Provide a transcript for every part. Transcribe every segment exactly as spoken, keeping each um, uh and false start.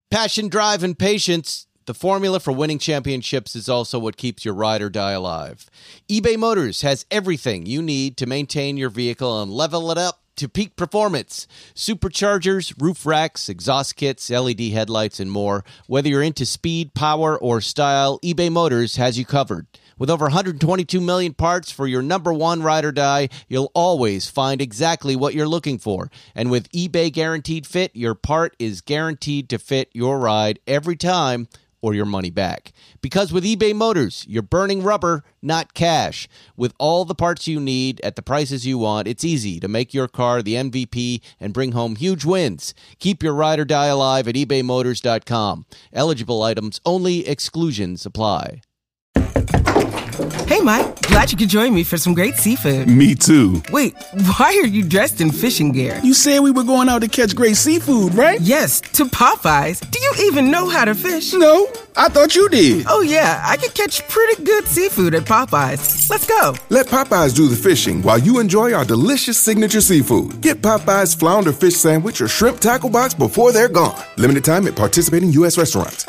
Passion, drive, and patience. The formula for winning championships is also what keeps your ride or die alive. eBay Motors has everything you need to maintain your vehicle and level it up to peak performance. Superchargers, roof racks, exhaust kits, L E D headlights, and more. Whether you're into speed, power, or style, eBay Motors has you covered. With over one hundred twenty-two million parts for your number one ride or die, you'll always find exactly what you're looking for. And with eBay Guaranteed Fit, your part is guaranteed to fit your ride every time or your money back. Because with eBay Motors, you're burning rubber, not cash. With all the parts you need at the prices you want, it's easy to make your car the M V P and bring home huge wins. Keep your ride or die alive at ebay motors dot com. Eligible items only. Exclusions apply. Hey, Mike. Glad you could join me for some great seafood. Me too. Wait, why are you dressed in fishing gear? You said we were going out to catch great seafood, right? Yes, to Popeyes. Do you even know how to fish? No, I thought you did. Oh, yeah, I can catch pretty good seafood at Popeyes. Let's go. Let Popeyes do the fishing while you enjoy our delicious signature seafood. Get Popeyes Flounder Fish Sandwich or Shrimp Tackle Box before they're gone. Limited time at participating U S restaurants.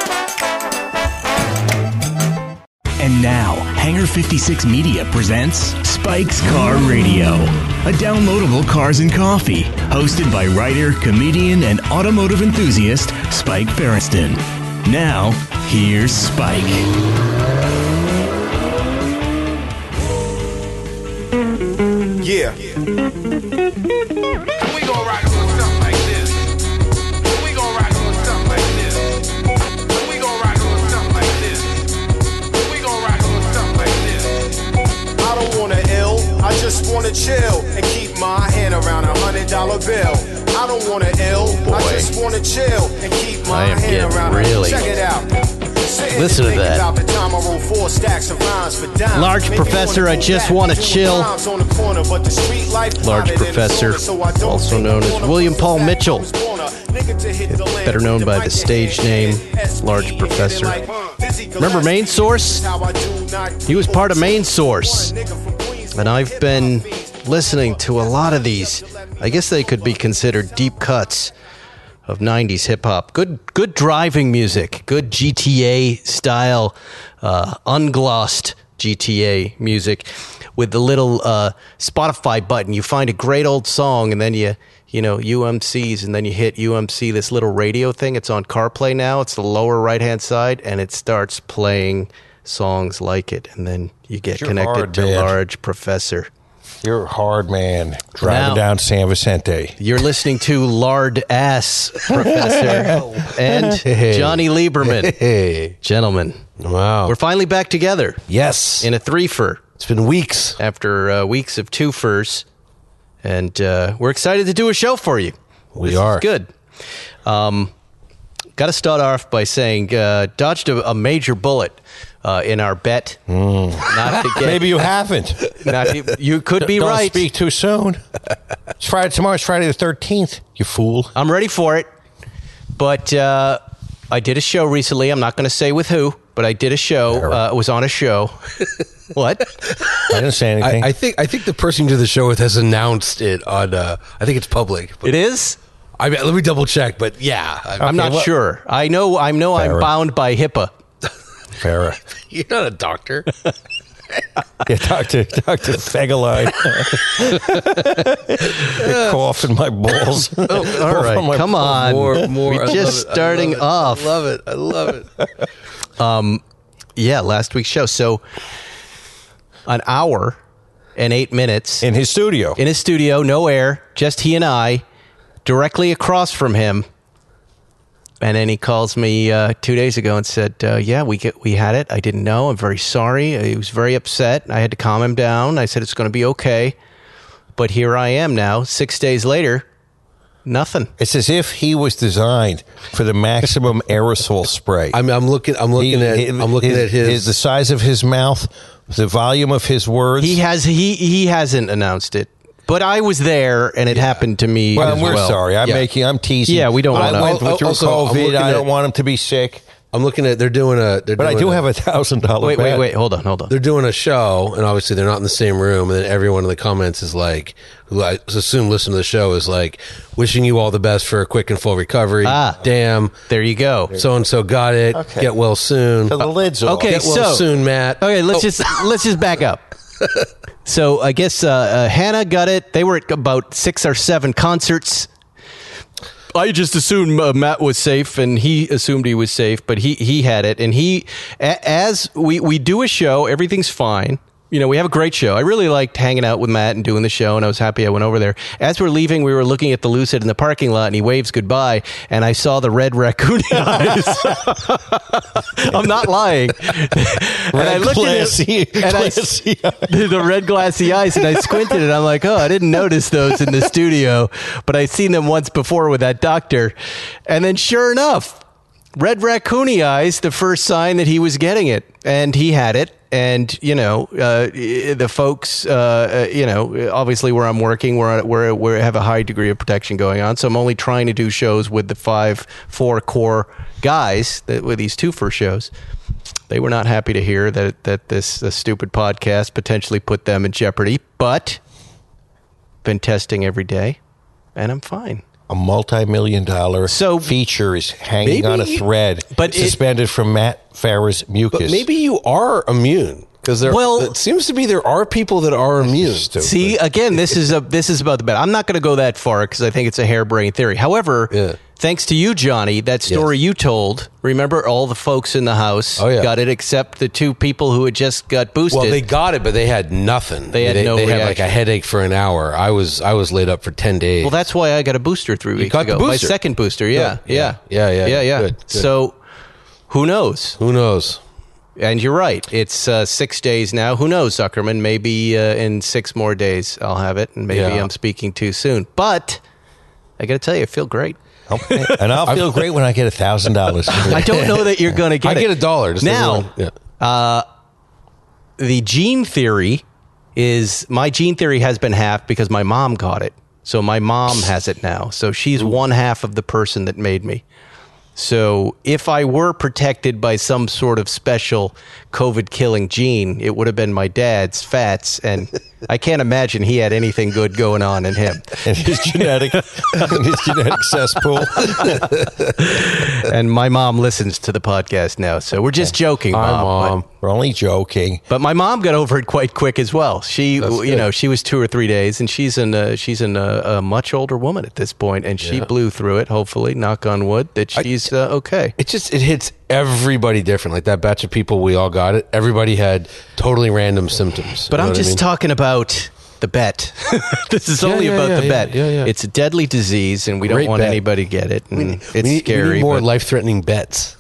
And now, Hangar fifty-six Media presents Spike's Car Radio, a downloadable cars and coffee, hosted by writer, comedian, and automotive enthusiast Spike Feresten. Now, here's Spike. Yeah. We gon' rock it with something like this. We gon' rock it with something like this. We gon' rock it with something like this. We gon' rock it with something like this. I don't wanna ill, I just wanna chill and keep my hand around a hundred dollar bill. I don't wanna ill, Boy. I just wanna chill and keep my I am hand getting around. really- Check it out. Listen to that. Large Professor, I just wanna chill. Large Professor, also known as William Paul Mitchell, better known by the stage name Large Professor. Remember Main Source? He was part of Main Source. And I've been listening to a lot of these. I guess they could be considered deep cuts of nineties hip-hop. Good good driving music. Good G T A style, uh, unglossed G T A music with the little uh, Spotify button. You find a great old song and then you, you know, U M Cs, and then you hit U M C, this little radio thing. It's on CarPlay now. It's the lower right-hand side, and it starts playing songs like it. And then you get You're connected hard, to man. Large Professor. You're a hard man driving Now- down San Vicente. You're listening to Lard Ass Professor and Johnny Lieberman. Hey. Gentlemen, Wow. we're finally back together yes. in a threefer It's been weeks. after uh, weeks of twofers, and uh, we're excited to do a show for you. We This are. is good. Um, Got to start off by saying uh, dodged a, a major bullet uh, in our bet. Mm. Not to get, Maybe you haven't. not to- you could be Don't right. speak too soon. It's Friday. Tomorrow's Friday the thirteenth. You fool. I'm ready for it. But uh, I did a show recently. I'm not going to say with who, but I did a show. Uh, it was on a show. What? I didn't say anything. I, I think I think the person you did the show with has announced it on. Uh, I think it's public. But It is? I mean, let me double check. But yeah, I, I'm not well- sure. I know. I know. I'm Fair. bound by HIPAA. Fair. you're not a doctor. Yeah, Doctor Doctor Fegeline. Coughing my balls. Oh, all Cough right, on my come balls. on. More, more. We're I just love it, starting I love it, off. I love it. I love it. Um, yeah, last week's show. So, an hour and eight minutes In his studio. in his studio, no air, just he and I, directly across from him. And then he calls me uh, two days ago and said, uh, "Yeah, we get, we had it. I didn't know. I'm very sorry." He was very upset. I had to calm him down. I said it's going to be okay. But here I am now, six days later, nothing. It's as if he was designed for the maximum aerosol spray. I'm, I'm looking. I'm looking He- at. he- I'm looking at his. the size of his mouth, the volume of his words. He has he he hasn't announced it, but I was there, and it happened to me. well, as we're well. sorry. I'm Yeah. making. I'm teasing. Yeah, we don't I wanna- went Al- through also, I'm COVID. looking I don't at- want him to be sick. I'm looking at, they're doing a, they're But I doing do a, have a thousand dollar Wait, wait, wait. Hold on, hold on. They're doing a show, and obviously they're not in the same room. And then everyone in the comments is like, who I assume listen to the show, is like, wishing you all the best for a quick and full recovery. Ah. Damn. There you go. So and so got it. Okay. Get well soon. So the lid's off. Okay, Get well so soon, Matt. Okay, let's Oh. just let's just back up. So I guess uh, uh, Hannah got it. They were at about six or seven concerts. I just assumed uh, Matt was safe, and he assumed he was safe, but he he had it, and he a- as we we do a show, everything's fine. You know, we have a great show. I really liked hanging out with Matt and doing the show, and I was happy I went over there. As we're leaving, we were looking at the Lucid in the parking lot, and he waves goodbye, and I saw the red raccoon eyes. I'm not lying. and I looked glassy- at it, and glassy I, the red glassy eyes, and I squinted, and I'm like, oh, I didn't notice those in the studio, but I'd seen them once before with that doctor. And then sure enough, red raccoony eyes, the first sign that he was getting it, and he had it. And, you know, uh, the folks, uh, uh, you know, obviously where I'm working, where where we have a high degree of protection going on. So I'm only trying to do shows with the five, four core guys that, with these two first shows. They were not happy to hear that that this, this stupid podcast potentially put them in jeopardy. But been testing every day, and I'm fine. A multi-million dollar So- feature is hanging Maybe- on a thread, but it- suspended from Matt Farah's mucus. But maybe you are immune. Because there, Well- it seems to be there are people that are immune. Stupid. See, again, this is a this is about the bet. I'm not going to go that far because I think it's a harebrained theory. However, Yeah. thanks to you, Johnny, that story Yes. you told. Remember, all the folks in the house Oh, yeah. got it, except the two people who had just got boosted. Well, they got it, but they had nothing. They had they, no They had like reaction. a headache for an hour. I was I was laid up for ten days. well, that's why I got a booster three weeks got the ago. My booster? second booster. Yeah, Good. yeah, Yeah. Yeah, yeah, yeah, yeah. good, good. So, who knows? Who knows? And you're right. It's uh, six days now. Who knows, Zuckerman? Maybe uh, in six more days I'll have it, and maybe Yeah. I'm speaking too soon. But I got to tell you, I feel great. Okay. And I'll feel great when I get a thousand dollars. I don't know that you're going to get I it. get a dollar. Just a now. little- yeah. The gene theory is my gene theory has been half because my mom got it. So my mom has it now. So she's one half of the person that made me. So if I were protected by some sort of special COVID killing gene, it would have been my dad's fats. And I can't imagine he had anything good going on in him. And his genetic, and his genetic cesspool. And my mom listens to the podcast now. So we're just joking, Hi, Mom. Mom. But- We're only joking. But my mom got over it quite quick as well. She, That's you good. know, she was two or three days, and she's in a, she's in a, a much older woman at this point, and she Yeah. blew through it. Hopefully, knock on wood, that she's uh, okay. It just it hits everybody different. Like that batch of people, we all got it. Everybody had totally random symptoms. But You know I'm what I just mean? talking about the bet. This is Yeah, only yeah, about yeah, the yeah, bet. yeah, yeah. It's a deadly disease, and we Great don't want bet. anybody to get it. And it's we need, scary. we need more but life threatening bets.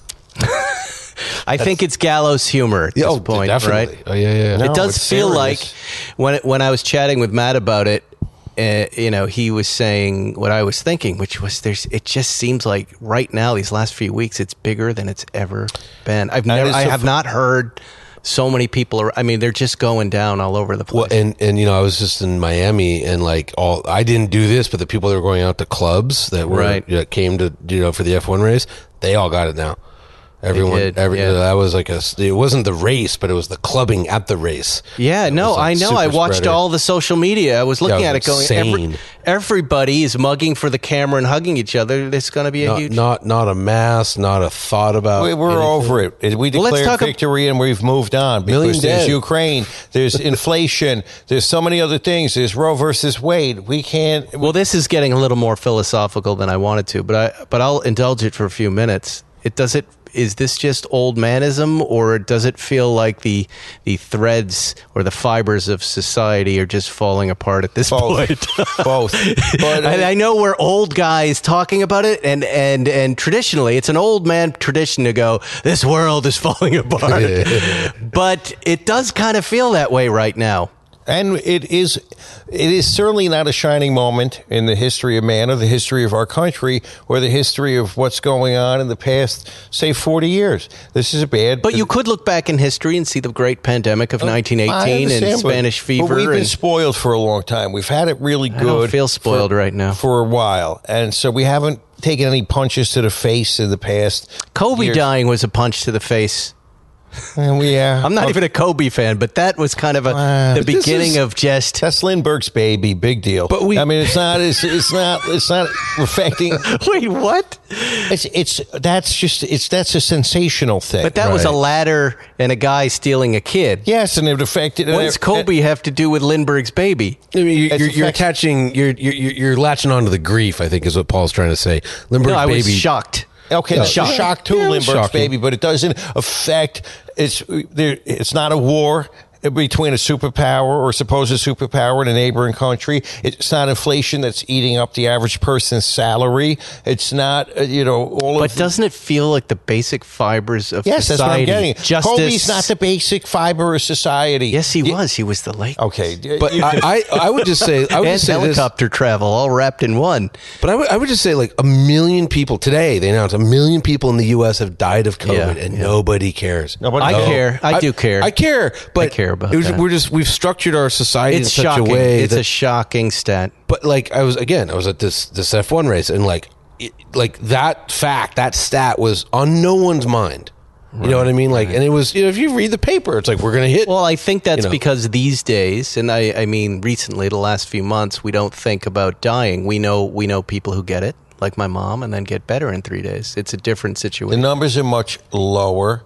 I think it's gallows humor at Yeah, this oh, point, definitely. right? Oh yeah, yeah. No, It does it's feel serious. like when it, when I was chatting with Matt about it, uh, you know, he was saying what I was thinking, which was there's. It just seems like right now, these last few weeks, it's bigger than it's ever been. I've That never, is I so have fu- not heard so many people. Are, I mean, they're just going down all over the place. Well, and and you know, I was just in Miami, and like all I didn't do this, but the people that were going out to clubs that were Right. you know, came to you know for the F one race, they all got it now. Everyone, did, every yeah. that was like a. It wasn't the race, but it was the clubbing at the race. Yeah, It no, was, like, I know. super I watched spreader. all the social media. I was looking Yeah, at it it going, was every, insane. everybody is mugging for the camera and hugging each other. There's going to be a Not, huge. not not a mass, not a thought about. We- We're anything. over it. We Well, let's declared talk ab- victory and we've moved on because Million there's dead. Ukraine, there's inflation, there's so many other things. There's Roe versus Wade. We can't. Well, this is getting a little more philosophical than I wanted to, but I but I'll indulge it for a few minutes. It does it. Is this just old manism, or does it feel like the the threads or the fibers of society are just falling apart at this Both. point? Both. But, uh, and I know we're old guys talking about it, and and and traditionally, it's an old man tradition to go, "This world is falling apart," but it does kind of feel that way right now. And it is, it is certainly not a shining moment in the history of man or the history of our country or the history of what's going on in the past, say, forty years. This is a bad. But you could look back in history and see the great pandemic of nineteen I eighteen and understand, but- Spanish fever. But we've been and, spoiled for a long time. We've had it really good. don't feel spoiled for, right now. for a while, and so we haven't taken any punches to the face in the past. Kobe years. dying was a punch to the face. And we, uh, I'm not okay. even a Kobe fan, but that was kind of a Uh, the but this beginning is- of just. That's Lindbergh's baby, big deal. But we- I mean, it's not, it's, it's not, it's not affecting. Wait, what? It's, it's, that's just, it's, that's a sensational thing. But that was a Right. ladder and a guy stealing a kid. Yes, and it affected. What does Kobe have to do with Lindbergh's baby? I mean, you're, It's you're, you're affect- attaching, you're, you're you're latching onto the grief. I think is what Paul's trying to say. Lindbergh's No, I was baby. shocked. Okay, Yeah. it's shock, shock to Yeah, it was Lindbergh's shocking. baby, but it doesn't affect. It's there. It's not a war between a superpower or supposed superpower and a neighboring country. It's not inflation that's eating up the average person's salary. It's not, uh, you know, all But of. doesn't it feel like the basic fibers of Yes, that's what I'm society? getting. Justice. Kobe's not the basic fiber of society. Yes, he was. He was the lake. Okay, But I, I, I would just say, I would And just say this. helicopter travel all wrapped in one. But I would, I would just say, like, a million people today, they announced a million people in the U S have died of COVID, Yeah, and yeah. nobody cares. Nobody I knows. care. I, do care. I care, but I care about it was, that. we're just we've structured our society It's in such shocking. a way It's that, a shocking stat. but like I was again, I was at this this F one race, and like it, like that fact, that stat was on no one's mind. You know what I mean? Like, and it was, you know, if you read the paper, it's like we're gonna hit. Well, I think that's you know. because these days, and I, I mean, recently, the last few months, we don't think about dying. We know, we know people who get it, like my mom, and then get better in three days. It's a different The situation. numbers are much lower.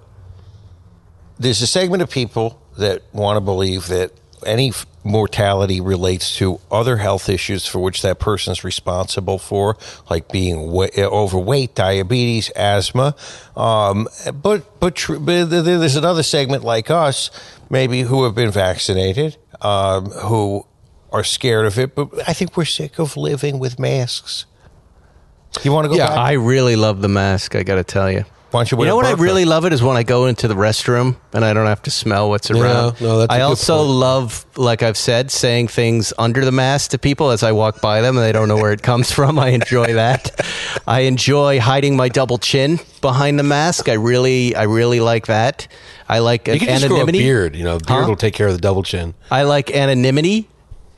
There's a segment of people that want to believe that any f- mortality relates to other health issues for which that person's responsible for, like being wa- overweight, diabetes, asthma. Um, but but, tr- but th- there's another segment like us, maybe who have been vaccinated, um, who are scared of it. But I think we're sick of living with masks. You want to go Yeah, back? I really love the mask. I got to tell you. Why don't you You wear know a what I burqa? really love it is when I go into the restroom and I don't have to smell what's around. no, that's a I good also point. love, like I've said, saying things under the mask to people as I walk by them and they don't know where it comes from. I enjoy that. I enjoy hiding my double chin behind the mask. I really, I really like that. I like you can just grow a anonymity. beard. You know, beard Huh? will take care of the double chin. I like anonymity.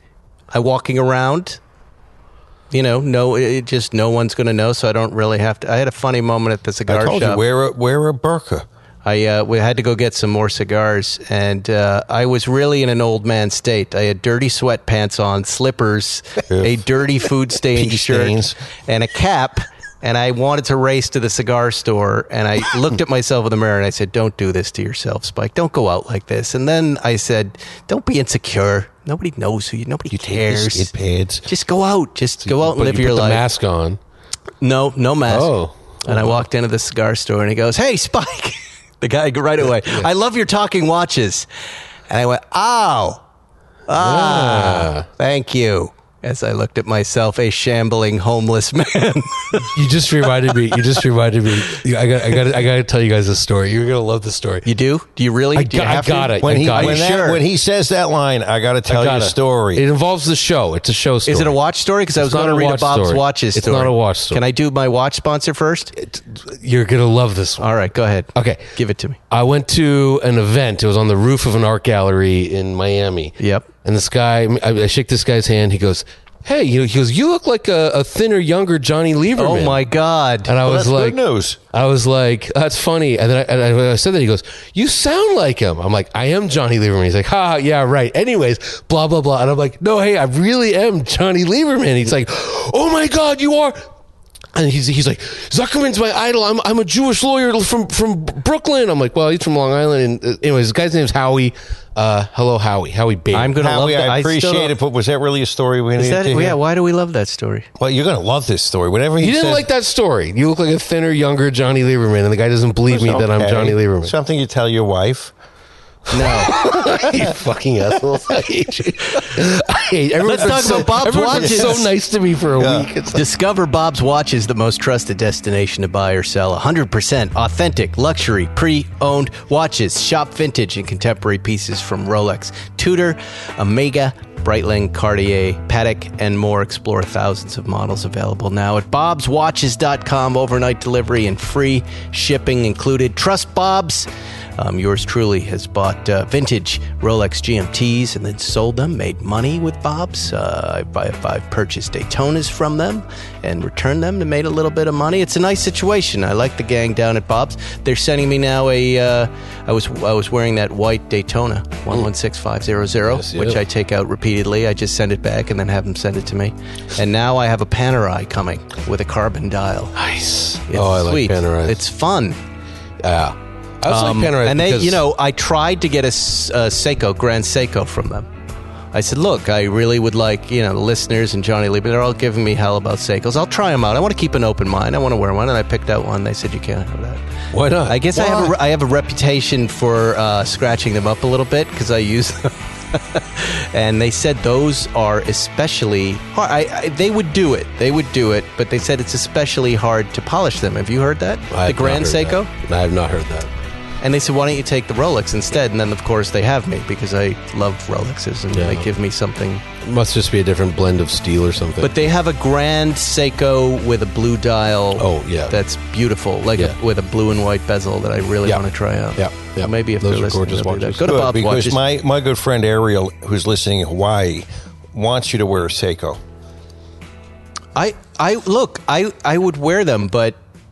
I walking around. You know, no, it just no one's going to know, so I don't really have to. I had a funny moment at the cigar I told shop. you, wear a, wear a burqa. I uh, we had to go get some more cigars, and uh, I was really in an old man state. I had dirty sweatpants on, slippers, a dirty food stained Pee shirt, stains. and a cap. And I wanted to race to the cigar store, and I looked at myself in the mirror, and I said, "Don't do this to yourself, Spike. Don't go out like this." And then I said, "Don't be insecure. Nobody knows who you. Nobody You take your cares. skid pads. Just go out. Just go out and But live you your put life." the mask on. No, no mask. Oh. And I walked into the cigar store and he goes, "Hey, Spike." The guy right away, "I love your talking watches." And I went, "Ow. Ah, thank you." As I looked at myself, a shambling homeless man. You just reminded me. You just reminded me. I got. I got. I got to tell you guys this story. You're gonna love this story. You do? Do you really? I do you got- I have got to? it. When I he got when, it. that, Sure. when he says that line, I got to tell you a Got it. story. It involves the show. It's a show story. Is it a watch story? Because I was It's not going to a read a watch Bob's story. Watches It's story. not a watch story. Can I do my watch sponsor first? You're gonna love this one. All right, go ahead. Okay. Give it to me. I went to an event. It was on the roof of an art gallery in Miami. Yep. And this guy, I, I shake this guy's hand. He goes, "Hey," you know, he goes, "You look like a, a thinner, younger Johnny Lieberman." Oh, my God. And I Well, was that's like, good news. I was like, "That's funny." And then I, and I, when I said that, he goes, "You sound like him." I'm like, "I am Johnny Lieberman." He's like, "Ha, yeah, right." Anyways, blah blah blah. And I'm like, "No, hey, I really am Johnny Lieberman." He's like, "Oh my God, you are." And he's he's like, "Zuckerman's my idol. I'm I'm a Jewish lawyer from from Brooklyn." I'm like, "Well, he's from Long Island." And uh, anyways, this guy's name's Howie. Uh, hello, Howie. Howie Baby. I'm going to love Howie, that. I still appreciate don't- it, but was that really a story we Is needed that, to hear? yeah, why do we love that story? Well, you're going to love this story. Whenever he You didn't says, like that story. You look like a thinner, younger Johnny Lieberman, and the guy doesn't believe me that I'm Okay. Johnny Lieberman. Something you tell your wife. No. You fucking assholes. I hate you. I hate everyone's Let's been talk so, about Bob's everyone's been watches. so nice to me for a Yeah. week. It's like, Discover Bob's Watches, the most trusted destination to buy or sell. one hundred percent authentic, luxury, pre-owned watches. Shop vintage and contemporary pieces from Rolex, Tudor, Omega, Breitling, Cartier, Patek, and more. Explore thousands of models available now at bobs watches dot com. Overnight delivery and free shipping included. Trust Bob's Um, yours truly has bought uh, vintage Rolex G M Ts and then sold them, made money with Bob's. Uh, I've, I've, I've purchased Daytonas from them and returned them and made a little bit of money. It's a nice situation. I like the gang down at Bob's. They're sending me now a. Uh, I was I was wearing that white Daytona one one six five zero zero, Yes, which yeah. I take out repeatedly. I just send it back and then have them send it to me. And now I have a Panerai coming with a carbon dial. Nice. It's oh, I like sweet. Panerai. It's fun. Yeah. I also Um, like Panerai and they, because- you know, I tried to get a, s- a Seiko, Grand Seiko from them. I said, look, I really would like, you know, the listeners and Johnny Lee, but they're all giving me hell about Seikos. I'll try them out. I want to keep an open mind. I want to wear one. And I picked out one. They said, you can't have that. Why not? I guess I have, a, re- I have a reputation for uh, scratching them up a little bit because I use them. And they said those are especially hard. I, I, they would do it. They would do it. But they said it's especially hard to polish them. Have you heard that? I the have Grand not heard Seiko? that. I have not heard that. And they said, why don't you take the Rolex instead? And then, of course, they have me because I love Rolexes and Yeah. they give me something. It must just be a different blend of steel or something. But they have a Grand Seiko with a blue dial. Oh, yeah. That's beautiful. Like Yeah. a, with a blue and white bezel that I really Yeah. want to try out. Yeah. Yeah. So maybe if Those they're are listening, gorgeous they'll do that. watches. Go to Good, Bob's because Watches. my, my good friend Ariel, who's listening in Hawaii, wants you to wear a Seiko. I, I look, I, I would wear them, but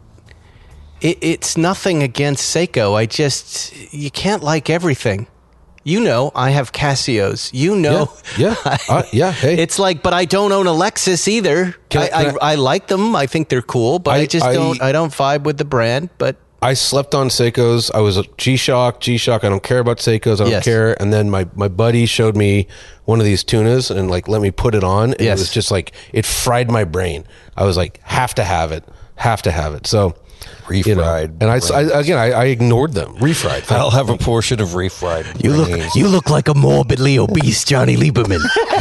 it, it's nothing against Seiko. I just, you can't like everything. You know, I have Casios. You know, Yeah, yeah. Uh, yeah, hey. It's like, but I don't own a Lexus either. Can I- I, I, can I, like them. I think they're cool, but I, I- just I- don't. I don't vibe with the brand. But I slept on Seikos. I was a G-Shock, G-Shock. I don't care about Seikos. I don't Yes. care. And then my, my buddy showed me one of these tunas and like let me put it on. And Yes. it was just like, it fried my brain. I was like, have to have it. Have to have it. So, you know, Refried and I, I again, I, I ignored them. Refried. I'll have a portion of refried. you look, brains. you look like a morbidly obese Johnny Lieberman.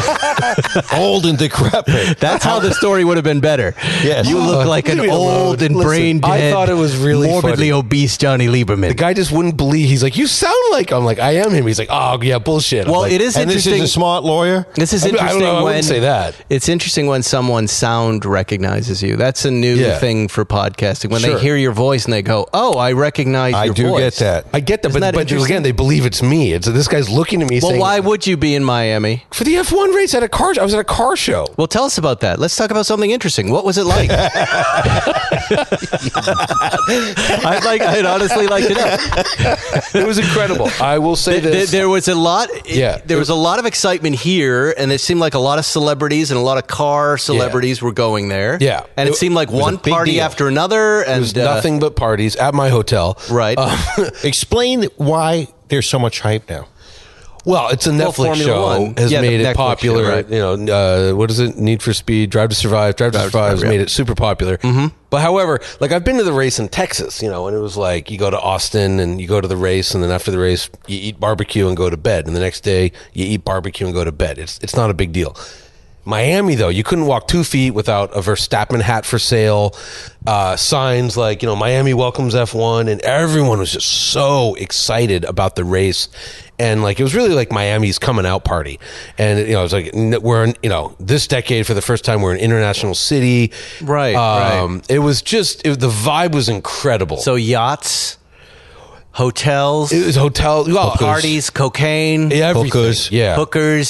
old and decrepit. That's how the story would have been better. Yes. You look Uh, like an leave me alone. old and Listen, brain I dead. thought it was really morbidly funny. obese Johnny Lieberman. The guy just wouldn't believe. He's like, you sound like I'm like, I am him. He's like, oh yeah, bullshit. I'm well, like, it is And this interesting. is a smart lawyer. This is I mean, I don't interesting know, I when wouldn't say that. It's interesting when someone's sound recognizes you. That's a new Yeah. thing for podcasting. When Sure. they hear your voice and they go, "Oh, I recognize I your do voice." get that. I get that, Isn't but, that but interesting? again, they believe it's me. It's this guy's looking at me Well, saying, why would you be in Miami? for the F one race at a car? I was at a car show. Well, tell us about that. Let's talk about something interesting. What was it like? I'd like. I'd honestly like to know. It was incredible. I will say There, this. there was a lot. Yeah. there was a lot of excitement here, and it seemed like a lot of celebrities and a lot of car celebrities were going there. Yeah. and it, It- seemed like was a one big party deal. after another, and It was uh, nothing but parties at my hotel. Right. Explain why there's so much hype now. Well, it's a Well, Netflix Formula show. One. Has Yeah, the made it Netflix popular. show, right. You know, uh, what is it? Need for Speed, Drive to Survive. Drive to Drive to Survive has Survive, made yeah. it super popular. Mm-hmm. But however, like I've been to the race in Texas, you know, and it was like you go to Austin and you go to the race, and then after the race you eat barbecue and go to bed, and the next day you eat barbecue and go to bed. It's it's not a big deal. Miami, though, you couldn't walk two feet without a Verstappen hat for sale, uh, signs like, you know, Miami welcomes F one, and everyone was just so excited about the race. And like, it was really like Miami's coming out party. And, you know, it was like, n- we're, in, you know, this decade for the first time, we're an international city. Right, Um, It was just, it, the vibe was incredible. So yachts, hotels, it was hotel, well, parties, cocaine, everything. Hookers. Yeah. hookers.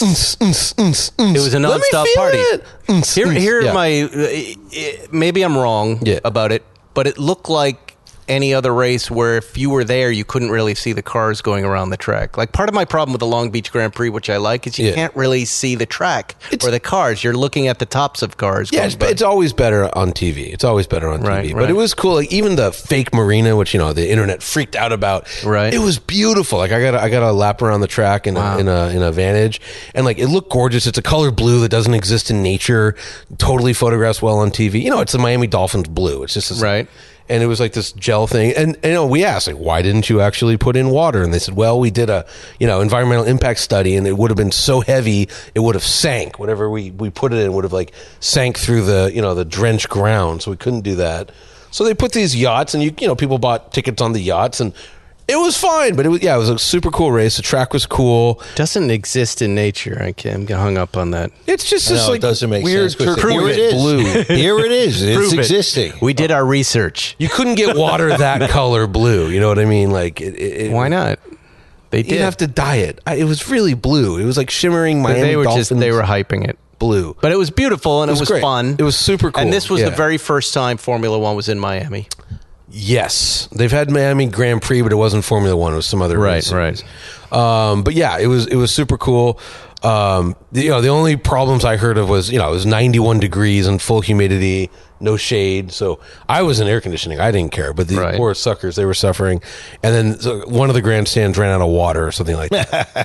It was a Let me nonstop feel party. it. Uns, Here, uns. here, Yeah. my uh, maybe I'm wrong Yeah. about it, but it looked like any other race where if you were there, you couldn't really see the cars going around the track. Like part of my problem with the Long Beach Grand Prix, which I like, is you Yeah. can't really see the track It's- or the cars. You're looking at the tops of cars. Yeah, going it's, by. it's always better on T V. It's always better on Right, T V. right. But it was cool. Like even the fake marina, which you know the internet freaked out about. Right. It was beautiful. Like I got a, I got a lap around the track in Wow. a, in a in a Vantage, and like it looked gorgeous. It's a color blue that doesn't exist in nature. Totally photographs well on T V. You know, it's the Miami Dolphins blue. It's just this, Right. And it was like this gel thing. And, and you know, we asked like, why didn't you actually put in water? And they said, well, we did a you know environmental impact study, and it would have been so heavy it would have sank. Whenever we we put it in, it would have like sank through the you know the drenched ground. So we couldn't do that. So they put these yachts, and you you know people bought tickets on the yachts, and It was fine, but it was yeah, it was a super cool race. The track was cool. Doesn't exist in nature. I can't, I'm hung up on that. It's just this No, like it doesn't make weird sense. 'cause turquoise Here it is. blue. Here it is. It's Prove it. existing. We did our research. You couldn't get water that color blue. You know what I mean? Like, it, it, Why not? They You'd did. have to dye it. I, it was really blue. It was like shimmering But Miami they were Dolphins just they were hyping it. blue. But it was beautiful and it It was was, great. fun. It was super cool. And this was Yeah. the very first time Formula One was in Miami. Yes, they've had Miami Grand Prix, but it wasn't Formula One. It was some other Right, race right. series. Um, but yeah, it was it was super cool. Um, the, you know, the only problems I heard of was you know it was ninety-one degrees and full humidity, no shade. So I was in air conditioning. I didn't care, but the Right. poor suckers, they were suffering. And then so one of the grandstands ran out of water or something like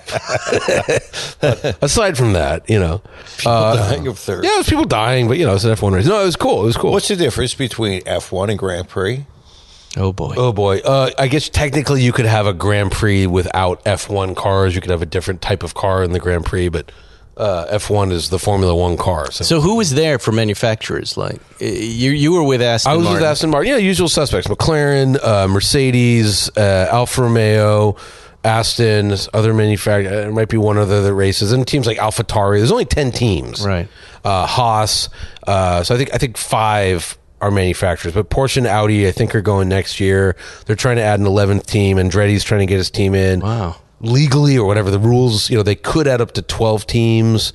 that. But aside from that, you know, uh, Dying of thirst. yeah, it was people dying, but you know, it's an F one race. No, it was cool. It was cool. What's the difference between F one and Grand Prix? Oh boy. Oh boy! Uh, I guess technically you could have a Grand Prix without F one cars. You could have a different type of car in the Grand Prix, but uh, F one is the Formula One car. So, So who was there for manufacturers? Like uh, you, you were with Aston I was Martin. with Aston Martin. Yeah, usual suspects: McLaren, uh, Mercedes, uh, Alfa Romeo, Aston, other manufacturers. There might be one other that races, and teams like AlphaTauri. There's only ten teams, Right. Uh, Haas. Uh, so I think I think five are manufacturers, but Porsche and Audi, I think, are going next year. They're trying to add an eleventh team. Andretti's trying to get his team in. Wow. Legally or whatever the rules, you know, they could add up to twelve teams.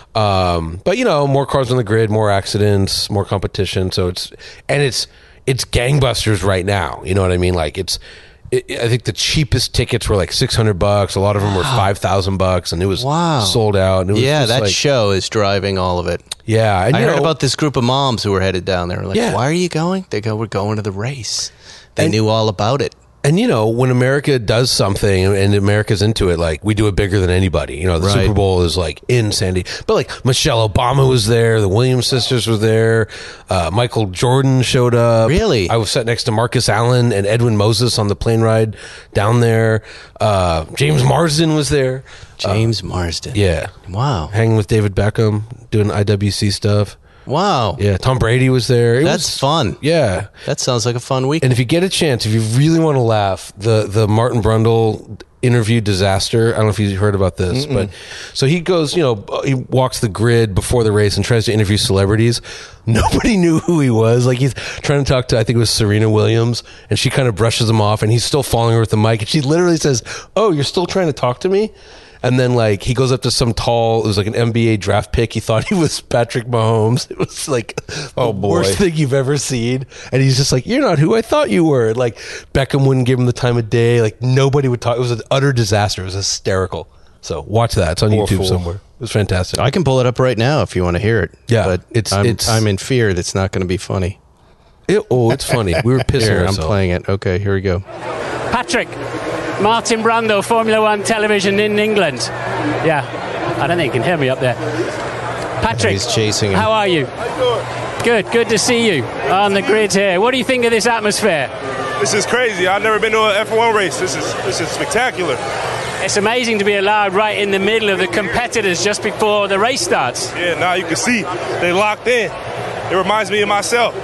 Um, but you know, more cars on the grid, more accidents, more competition. So it's and it's it's gangbusters right now. You know what I mean? Like it's. It, I think the cheapest tickets were like six hundred bucks. A lot of them were five thousand bucks, and it was Wow. sold out. And it was Yeah, just that like, show is driving all of it. yeah. And, I you heard know, about this group of moms who were headed down there. Like, Yeah. why are you going? They go, we're going to the race. They And- knew all about it. And you know, when America does something and America's into it, like we do it bigger than anybody. You know, the Right. Super Bowl is like in Sandy, but like Michelle Obama was there, the Williams sisters were there, uh, Michael Jordan showed up. Really? I was sat next to Marcus Allen and Edwin Moses on the plane ride down there. Uh, James Marsden was there. James Marsden. Yeah, Wow. hanging with David Beckham, doing I W C stuff. Wow. Yeah, Tom Brady was there. It That's was, fun. yeah. That sounds like a fun week. And if you get a chance, if you really want to laugh, the the Martin Brundle interview disaster. I don't know if you heard about this, Mm-mm. but so he goes, you know, he walks the grid before the race and tries to interview celebrities. Nobody knew who he was. Like he's trying to talk to, I think it was Serena Williams, and she kind of brushes him off, and he's still following her with the mic, and she literally says, "Oh, you're still trying to talk to me?" And then, like, he goes up to some tall, it was like an N B A draft pick. He thought he was Patrick Mahomes. It was like Oh, the boy. worst thing you've ever seen. And he's just like, you're not who I thought you were. And, like, Beckham wouldn't give him the time of day. Like, nobody would talk. It was an utter disaster. It was hysterical. So watch that. It's on Poor YouTube fool. somewhere. It was fantastic. I can pull it up right now if you want to hear it. Yeah, but it's- I'm, it's- I'm in fear that's not going to be funny. It- oh, it's funny. We were pissing Here, I'm ourselves. playing it. Okay, here we go. Patrick, Martin Brundle, Formula One television in England. Yeah, I don't think you can hear me up there. Patrick, He's chasing him. how are you? Good, good to see you on the grid here. What do you think of this atmosphere? This is crazy. I've never been to an F one race. This is this is spectacular. It's amazing to be allowed right in the middle of the competitors just before the race starts. Yeah, now you can see they locked in. It reminds me of myself.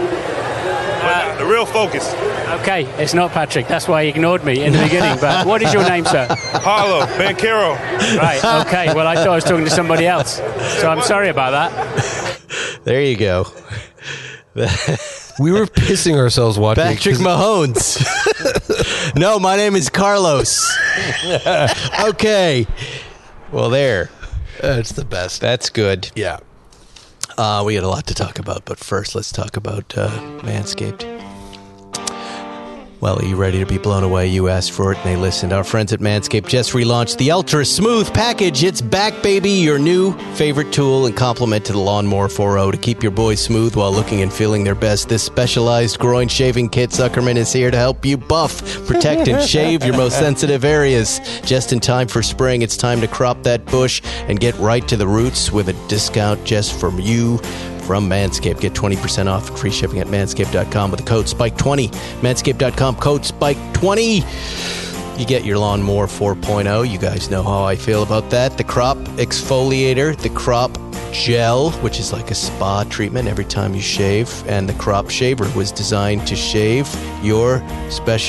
But the real focus. Okay, it's not Patrick. That's why he ignored me in the beginning. But what is your name, sir? Paulo Banchero. Right, okay. Well, I thought I was talking to somebody else. So I'm sorry about that. There you go. We were pissing ourselves watching. Patrick Mahomes. No, my name is Carlos. Okay. Well, there. That's the best. That's good. Yeah. Uh, we got a lot to talk about, but first let's talk about uh, Manscaped. Well, are you ready to be blown away? You asked for it and they listened. Our friends at Manscaped just relaunched the Ultra Smooth Package. It's back, baby, your new favorite tool and complement to the Lawnmower four oh to keep your boys smooth while looking and feeling their best. This specialized groin shaving kit, Zuckerman, is here to help you buff, protect, and shave your most sensitive areas. Just in time for spring, it's time to crop that bush and get right to the roots with a discount just from you. From Manscaped. Get twenty percent off and free shipping at manscaped dot com with the code spike twenty. manscaped dot com, code spike twenty. You get your Lawnmower four point oh. You guys know how I feel about that. The Crop Exfoliator, the Crop Gel, which is like a spa treatment every time you shave, and the Crop Shaver was designed to shave your special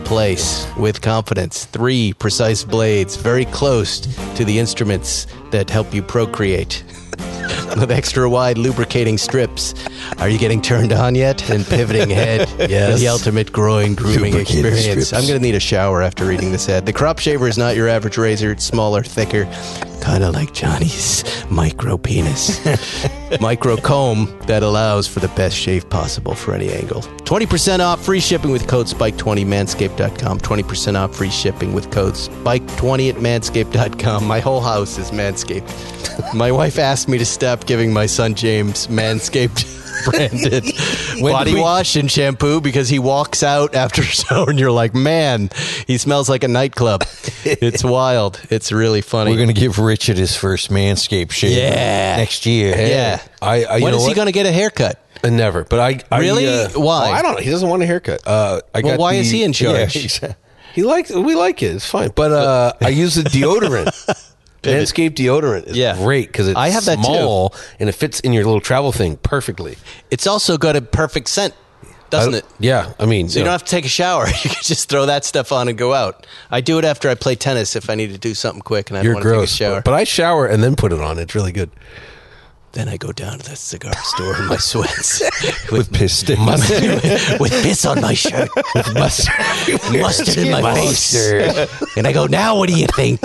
place with confidence. Three precise blades, very close to the instruments that help you procreate. With extra wide lubricating strips. Are you getting turned on yet? And pivoting head. Yes. The ultimate groin grooming Lubricating experience. strips. I'm going to need a shower after reading this ad. The crop shaver is not your average razor. It's smaller, thicker, kind of like Johnny's micro penis. Micro comb that allows for the best shave possible for any angle. twenty percent off, free shipping with code spike twenty, manscaped dot com. twenty percent off, free shipping with code spike twenty at manscaped dot com. My whole house is Manscaped. My wife asked me to stop giving my son James Manscaped branded body we- wash and shampoo because he walks out after a shower and you're like, man, he smells like a nightclub. It's wild. It's really funny. We're going to give Richard his first Manscaped shave Yeah. next year. Yeah. I, I, you when know is he what? going to get a haircut? Uh, Never. But I, I Really? uh, Why? well, I don't know. He doesn't want a haircut. Uh, I Well, got why the- is he in Yeah, charge? he's- he likes. We like it. It's fine. But uh, I use the deodorant. Manscaped deodorant is Yeah. great because it's I have that too. small and it fits in your little travel thing perfectly. It's also got a perfect scent, doesn't I- it? Yeah. I mean, So you know, don't have to take a shower. You can just throw that stuff on and go out. I do it after I play tennis if I need to do something quick and I don't you're want to take a gross. shower. But I shower and then put it on. It's really good. Then I go down to the cigar store in my sweats With piss sticks. with, with piss on my shirt, with mustard, mustard in my face, and I go, now what do you think?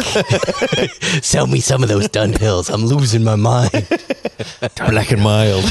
Sell me some of those Dunhills. I'm losing my mind. Black and mild.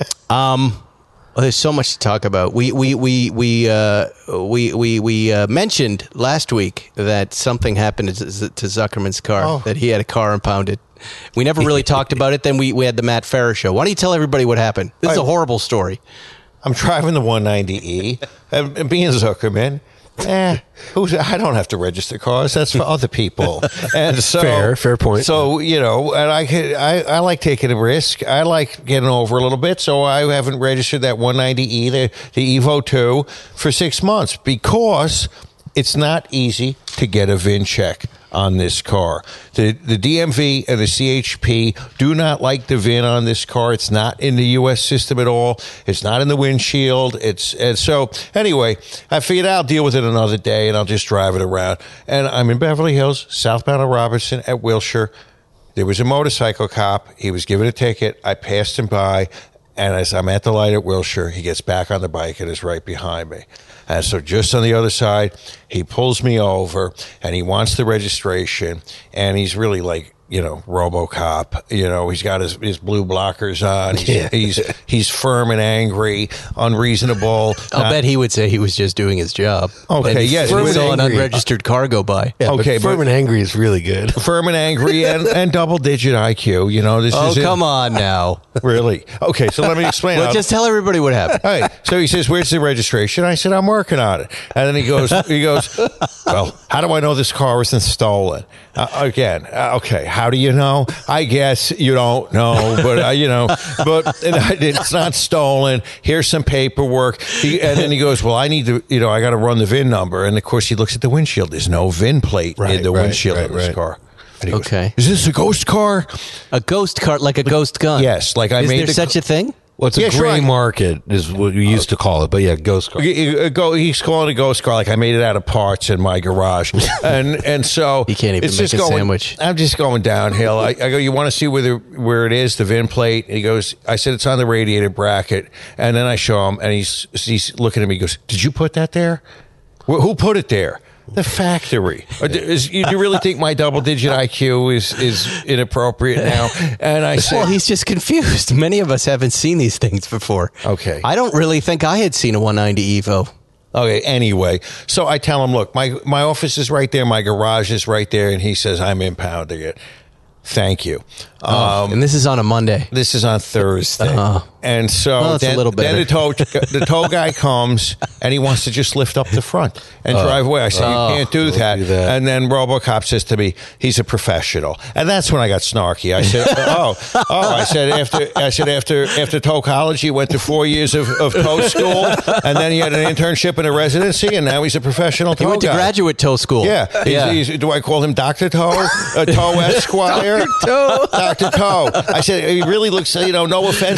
Um, well, there's so much to talk about. We we we we uh, we we we uh, mentioned last week that something happened to, to Zuckerman's car. Oh. That he had a car impounded. We never really talked about it. Then we, we had the Matt Farah show. Why don't you tell everybody what happened? This is a I- horrible story. I'm driving the one ninety E, and, and being Zuckerman, eh, who's, I don't have to register cars. That's for other people. And so, Fair, fair point. So, you know, and I, could- I I like taking a risk. I like getting over a little bit. So I haven't registered that one ninety E, the, the Evo two, for six months because it's not easy to get a V I N check on this car. The the D M V and the C H P do not like the V I N on this car. It's not in the U S system at all. It's not in the windshield. It's and so anyway, I figured I'll deal with it another day and I'll just drive it around. And I'm in Beverly Hills, southbound of Robertson at Wilshire. There was a motorcycle cop. He was given a ticket. I passed him by, and as I'm at the light at Wilshire, he gets back on the bike and is right behind me. And so just on the other side, he pulls me over and he wants the registration, and he's really like, you know, RoboCop. You know, he's got his, his blue blockers on. He's, Yeah. he's he's firm and angry, unreasonable. I'll Not- bet he would say he was just doing his job. Okay, And yes, he he was saw an angry. unregistered car go by. Yeah, Okay, but firm but- and angry is really good. firm and angry and, and double digit I Q. You know, this Oh, is it. come on now. Really? Okay, so let me explain. Well, I'll- just tell everybody what happened. All right. So he says, "Where's the registration?" I said, "I'm working on it." And then he goes, "He goes, well, how do I know this car wasn't stolen?" Uh, again, uh, okay. How do you know? I guess you don't know, but uh, you know, but and I, it's not stolen. Here's some paperwork. He, and then he goes, "Well, I need to, you know, I got to run the V I N number." And of course, he looks at the windshield. There's no V I N plate Right, in the right, windshield right, of this right. car. And he goes, Okay. "Is this a ghost car?" A ghost car, like a ghost gun. Yes, like I Is made there the- such a thing? Well, it's a Yeah, sure, gray I- market is what we used to call it. But yeah, ghost car. He- he- go- He's calling it a ghost car like I made it out of parts in my garage, and and so He can't even it's make just a going, sandwich. I'm just going downhill. I, I go, "You want to see where the where it is, the V I N plate?" And he goes, "I said it's on the radiator bracket." And then I show him, and he's he's looking at me. He goes, "Did you put that there? Wh- Who put it there?" The factory. Or d- is- you, you really think my double digit I Q is is inappropriate now? And I said, Well, he's just confused. Many of us haven't seen these things before. Okay. I don't really think I had seen a one ninety Evo. Okay, anyway, so I tell him, "Look, my my office is right there, my garage is right there," and he says, "I'm impounding it." Thank you. Um, and this is on a Monday. this is on Thursday, Uh-huh. and so Well, that's a then, little then the tow better. the tow guy comes and he wants to just lift up the front and drive away. I said, Oh. "You can't do that. do that. And then RoboCop says to me, "He's a professional," and that's when I got snarky. I said, "Oh, oh," I said after I said after after tow college, he went to four years of, of tow school, and then he had an internship and a residency, and now he's a professional tow He went to guy. graduate tow school. Yeah. He's, yeah. he's- do I call him Doctor Toe? Uh, Toe Esquire? Toe. Doctor Toe. I said, he really looks, you know, no offense to him, but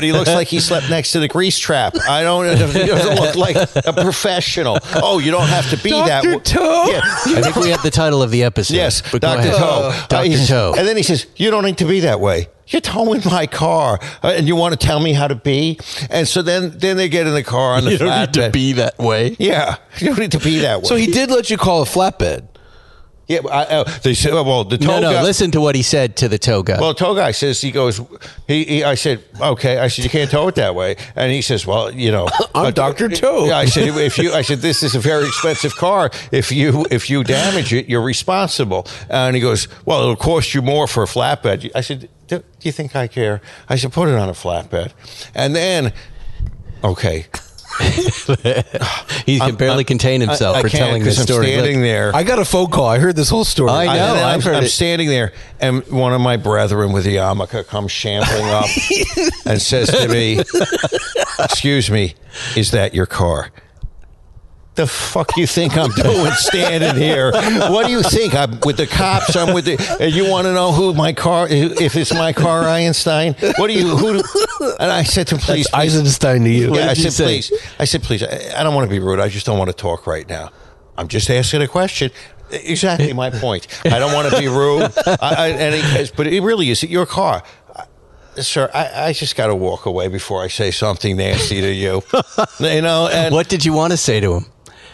he looks like he slept next to the grease trap. I don't. He doesn't look like a professional. Oh, you don't have to be that. Doctor Toe. Yeah. I think we have the title of the episode. Yes, but go Doctor ahead. Toe. Doctor Uh, he says- Toe. And then he says, "You don't need to be that way. You're towing my car, uh, and you want to tell me how to be?" And so then, then they get in the car on the You don't need to flatbed. be that way. Yeah, you don't need to be that way. So he did let you call a flatbed. Yeah, I, uh, they said, well, the tow No, no. guy. Listen to what he said to the tow guy. Well, the tow guy says, he goes, he, he. I said, okay. I said, you can't tow it that way. And he says, well, you know, I'm uh, Doctor Toe. Yeah, I said, if you, I said, this is a very expensive car. If you, if you damage it, you're responsible. And he goes, well, it'll cost you more for a flatbed. I said, do, do you think I care? I said, put it on a flatbed. And then, okay. he can I'm- barely I'm- contain himself I, I for can't, telling 'cause this I'm story. standing there. I got a phone call. I heard this whole story. I know. And then I've I'm, heard I'm it. standing there, and one of my brethren with the yarmulke comes shambling up and says to me, "Excuse me, is that your car?" The fuck you think I'm doing standing here? What do you think? I'm with the cops. I'm with the. And you want to know who my car? If it's my car, Einstein. What do you? Who? Do, and I said to him, please, That's please. Eisenstein to you. Yeah, I did you said, say? please. I said, please. I, I don't want to be rude. I just don't want to talk right now. I'm just asking a question. Exactly my point. I don't want to be rude. I, I, and he goes, but it really is your car. Sir, I, I just got to walk away before I say something nasty to you. You know, and What did you want to say to him?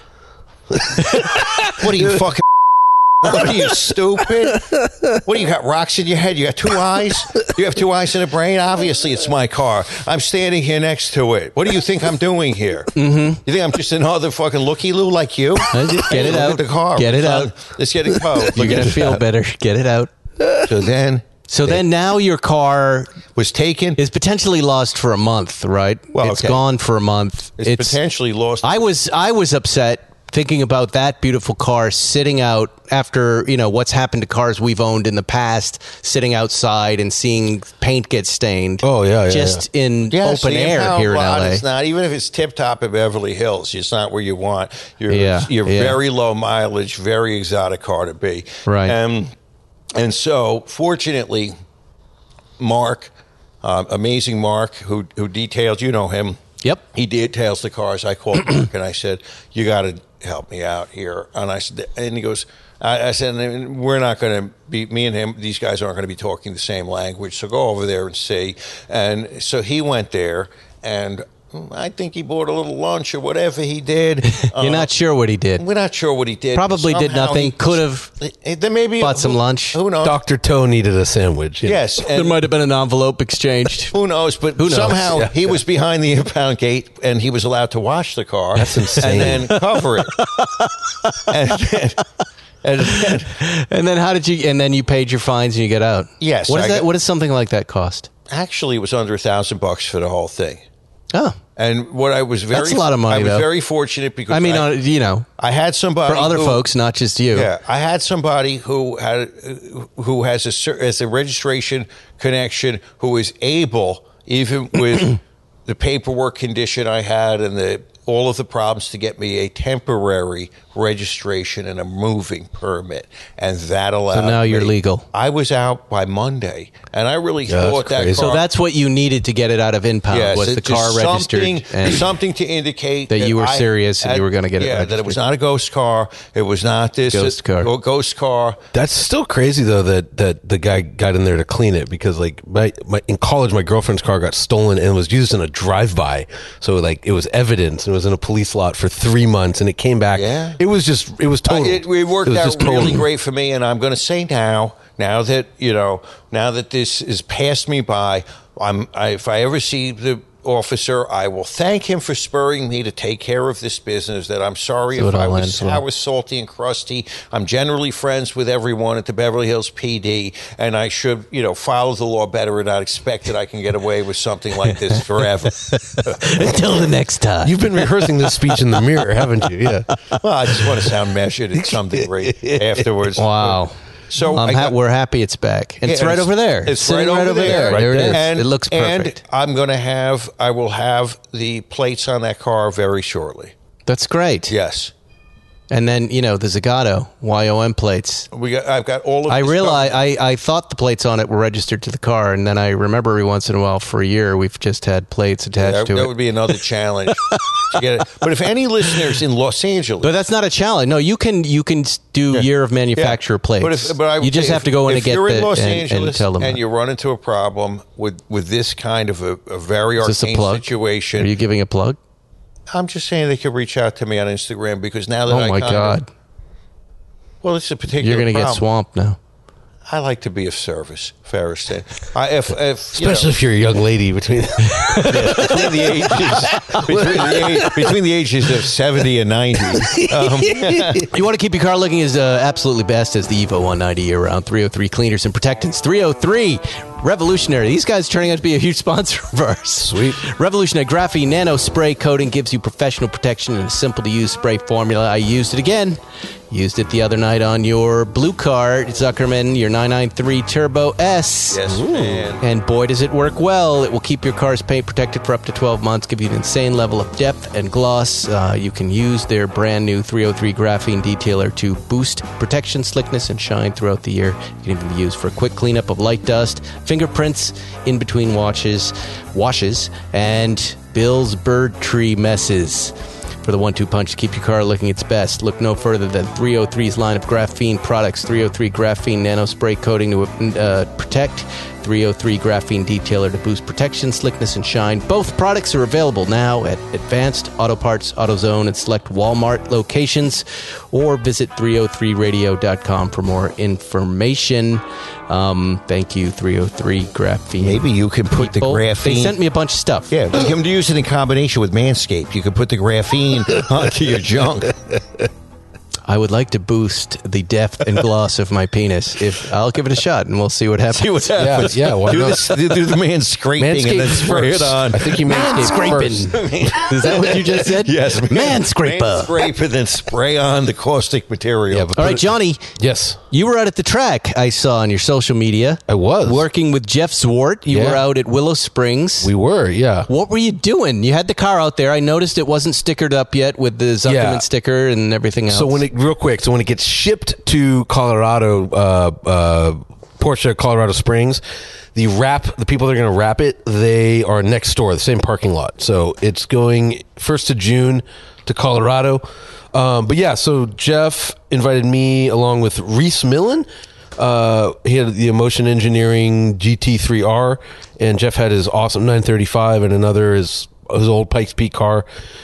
what are you fucking? What are you, stupid? What do you got, rocks in your head? You got two eyes? You have two eyes in the brain? Obviously, it's my car. I'm standing here next to it. What do you think I'm doing here? Mm-hmm. You think I'm just another fucking looky-loo like you? Get it Look out. at the car. Get it Uh, out. Let's get it towed. You're Look gonna at feel it. better. Get it out. So then, So then now your car was taken. is potentially lost for a month, right? Well, it's okay. gone for a month. It's, potentially lost. I was I was upset thinking about that beautiful car sitting out after, you know, what's happened to cars we've owned in the past, sitting outside and seeing paint get stained. Oh, yeah, yeah, Just in Yes, open the air impound here in lot L A. It's not, even if it's tip top at Beverly Hills, it's not where you want. You're, Yeah, you're yeah. very low mileage, very exotic car to be. Right. Um, and so, fortunately, Mark, uh, amazing Mark, who who details, you know him. Yep. He details the cars. I called Mark and I said, "You got to help me out here." And I said, and he goes, I, I said, "We're not going to be, me and him, these guys aren't going to be talking the same language. So go over there and see." And so he went there, and I think he bought a little lunch or whatever he did. You're Uh, not sure what he did. We're not sure what he did. Probably did Somehow nothing. he- Could have Then maybe bought some who- lunch. Who knows? Doctor Toe needed a sandwich. you know. Yes, There and might have been an envelope exchanged. who knows? But Who knows? somehow Yeah. he was behind the impound gate, and he was allowed to wash the car. That's insane. And then cover it. and, then, and then, And then how did you? And then you paid your fines and you get out. Yes, What I is that? got- What does something like that cost? actually, it was under a thousand bucks for the whole thing. Oh, And what I was very That's a lot of money, I was though. very fortunate because I mean, I, uh, you know, I had somebody for other who- folks, not just you. Yeah, I had somebody who had who has a cer- as a registration connection who is able, even with the paperwork condition I had and the all of the problems, to get me a temporary registration and a moving permit, and that allowed. So now you're me- legal. I was out by Monday, and I really Yeah, that's thought that crazy. car. So that's what you needed to get it out of impound Yes, was it- the car just registered something, and something to indicate that you were I serious and you were gonna get it Yeah, that it registered. was not a ghost car. It was not this Ghost car. go- Ghost car. That's still crazy though that that the guy got in there to clean it because like my, my in college my girlfriend's car got stolen and was used in a drive by, so like it was evidence and it was in a police lot for three months and it came back. Yeah. it was just it was total. Uh, it, it worked was out just really total. great for me, and I'm going to say now, now that you know, now that this is passed me by, I'm. I, if I ever see the officer, I will thank him for spurring me to take care of this business. That I'm sorry So if it I all was ends well. sour, salty, and crusty. I'm generally friends with everyone at the Beverly Hills P D, and I should, you know, follow the law better and not expect that I can get away with something like this forever. until the next time. You've been rehearsing this speech in the mirror, haven't you? Yeah. Well, I just want to sound measured at some degree afterwards. Wow. So I'm I ha- got- we're happy it's back. And it's Yeah, right over there. It's Sitting right over there. There it is. And, it looks perfect. And I'm going to have, I will have the plates on that car very shortly. That's great. Yes. And then, you know, the Zagato Y O M plates. We got. I've got all of. I this realized I, I thought the plates on it were registered to the car, and then I remember every once in a while for a year we've just had plates attached that, to that it. would be another challenge to get it. But if any listeners in Los Angeles, But that's not a challenge. No, you can you can do Yeah. year of manufacturer Yeah. plates. But if, but I would you just say have if- to go in if and get you're the in Los and, Angeles and tell them. and you run into a problem with with this kind of a, a very Is this a arcane plug? situation. Are you giving a plug? I'm just saying they could reach out to me on Instagram because now that Oh I my kind God. of, well, it's a particular. You're going to get problem. swamped now. I like to be of service, Ferriston. I, if, if, you Especially know, if you're a young lady between. between the ages between the, age, between the ages of seventy and ninety. Um, You want to keep your car looking as uh, absolutely best as the Evo one ninety year round. three oh three Cleaners and Protectants. three oh three Revolutionary. These guys are turning out to be a huge sponsor of ours. Sweet. Revolutionary Graphene Nano Spray Coating gives you professional protection in a simple to use spray formula. I used it again. Used it the other night on your blue car, Zuckerman, your nine ninety-three Turbo S. Yes, man. And boy, does it work well. It will keep your car's paint protected for up to twelve months, give you an insane level of depth and gloss. Uh, you can use their brand new three oh three Graphene Detailer to boost protection, slickness, and shine throughout the year. It can even be used for a quick cleanup of light dust, fingerprints in between washes, washes, and Bill's bird tree messes. For the one two punch to keep your car looking its best, look no further than three oh three's line of graphene products. three oh three Graphene Nano Spray Coating to uh, protect, three oh three Graphene Detailer to boost protection, slickness, and shine. Both products are available now at Advanced Auto Parts, AutoZone, and select Walmart locations, or visit three oh three radio dot com for more information. Um, thank you, three oh three Graphene. Maybe you can put people. the graphene. They sent me a bunch of stuff. Yeah, you can use it in combination with Manscaped. You can put the graphene onto your junk. I would like to boost the depth and gloss of my penis. If I'll give it a shot, and we'll see what happens. See what happens. Yeah, yeah, why do, not? this, do the man scraping and then Manscaped spray first. it on. I think he manscaped Manscaping. first. Is that what you just said? Yes, Man scraper. Scrape and then spray on the caustic material. Yeah, but All put right, it- Johnny, Yes, you were out at the track, I saw on your social media. I was. Working with Jeff Zwart. You Yeah. were out at Willow Springs. we were. Yeah. What were you doing? You had the car out there. I noticed it wasn't stickered up yet with the Zuckerman Yeah. sticker and everything else. So when it real quick, so when it gets shipped to Colorado, uh, uh, Porsche Colorado Springs, the wrap, the people that are going to wrap it, they are next door, the same parking lot. So it's going first of June to Colorado. Um, but yeah, so Jeff invited me along with Reese Millen. Uh, he had the Emotion Engineering G T three R, and Jeff had his awesome nine thirty-five, and another his his old Pikes Peak car.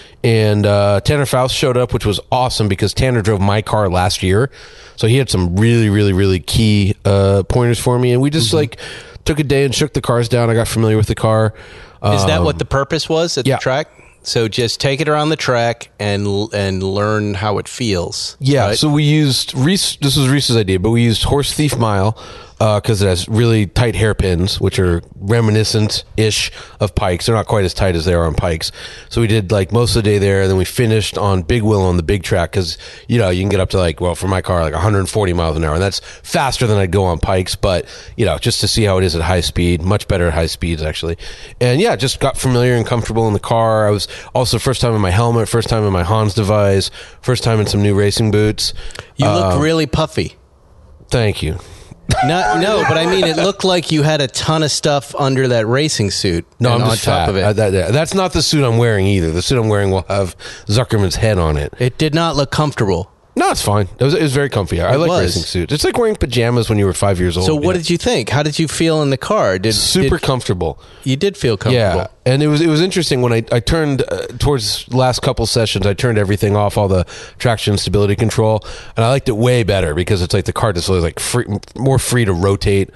And uh, Tanner Faust showed up, which was awesome because Tanner drove my car last year. So he had some really, really, really key uh, pointers for me. And we just like took a day and shook the cars down. I got familiar with the car. Is that Um, what the purpose was at yeah. the track? So just take it around the track and and learn how it feels. Yeah, right? so we used Reese. This was Reese's idea, but we used Horse Thief Mile because it has really tight hairpins, which are reminiscent-ish of Pikes. They're not quite as tight as they are on Pikes. So we did like most of the day there, and then we finished on Big Wheel on the big track because you know you can get up to like well for my car like one hundred forty miles an hour, and that's faster than I'd go on Pikes. But you know just to see how it is at high speed, much better at high speeds actually. And yeah, just got familiar and comfortable in the car. I was also first time in my helmet, first time in my Hans device, first time in some new racing boots. You look Um, really puffy. Thank you. No, no, but I mean, it looked like you had a ton of stuff under that racing suit. No, and I'm on just top fat. of it. Uh, that- that- that's not the suit I'm wearing either. The suit I'm wearing will have Zuckerman's head on it. It did not look comfortable. No, it's fine. It was, it was very comfy. I It like was. racing suits. It's like wearing pajamas when you were five years old. So, what Yeah. did you think? How did you feel in the car? Did Super did- comfortable. You did feel comfortable. Yeah, and it was it was interesting when I I turned uh, towards last couple sessions. I turned everything off, all the traction stability control, and I liked it way better because it's like the car just was like free, more free to rotate,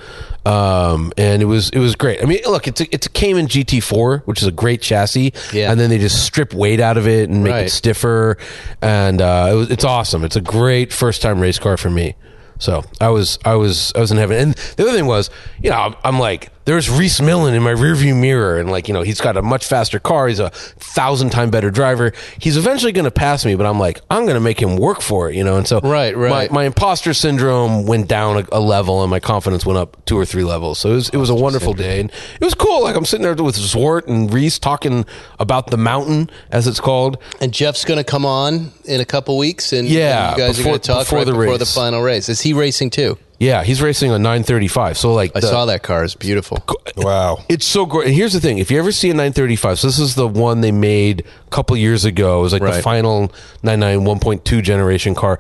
um, and it was it was great. I mean, look, it's a, it's a Cayman G T four, which is a great chassis, Yeah. and then they just strip weight out of it and make Right. it stiffer, and uh, it was it's awesome. It's a great first time race car for me. So I was I was I was in heaven. And the other thing was, you know, I'm, I'm like there's Reese Millen in my rearview mirror, and like, you know, he's got a much faster car. He's a thousand time better driver. He's eventually going to pass me, but I'm like, I'm going to make him work for it, you know? And so Right, right. My, my imposter syndrome went down a, a level, and my confidence went up two or three levels. So it was, it was a wonderful day, and it was cool. Like, I'm sitting there with Zwart and Reese talking about the mountain, as it's called. And Jeff's going to come on in a couple weeks, and, Yeah, and you guys before- are going to talk before right the before race. the final race. Is he racing too? Yeah, he's racing a nine thirty-five. So like, I the- saw that car. It's beautiful. Wow. It's so great. And here's the thing: if you ever see a nine thirty-five, so this is the one they made a couple years ago. It was like the Right. final ninety-nine one point two generation car.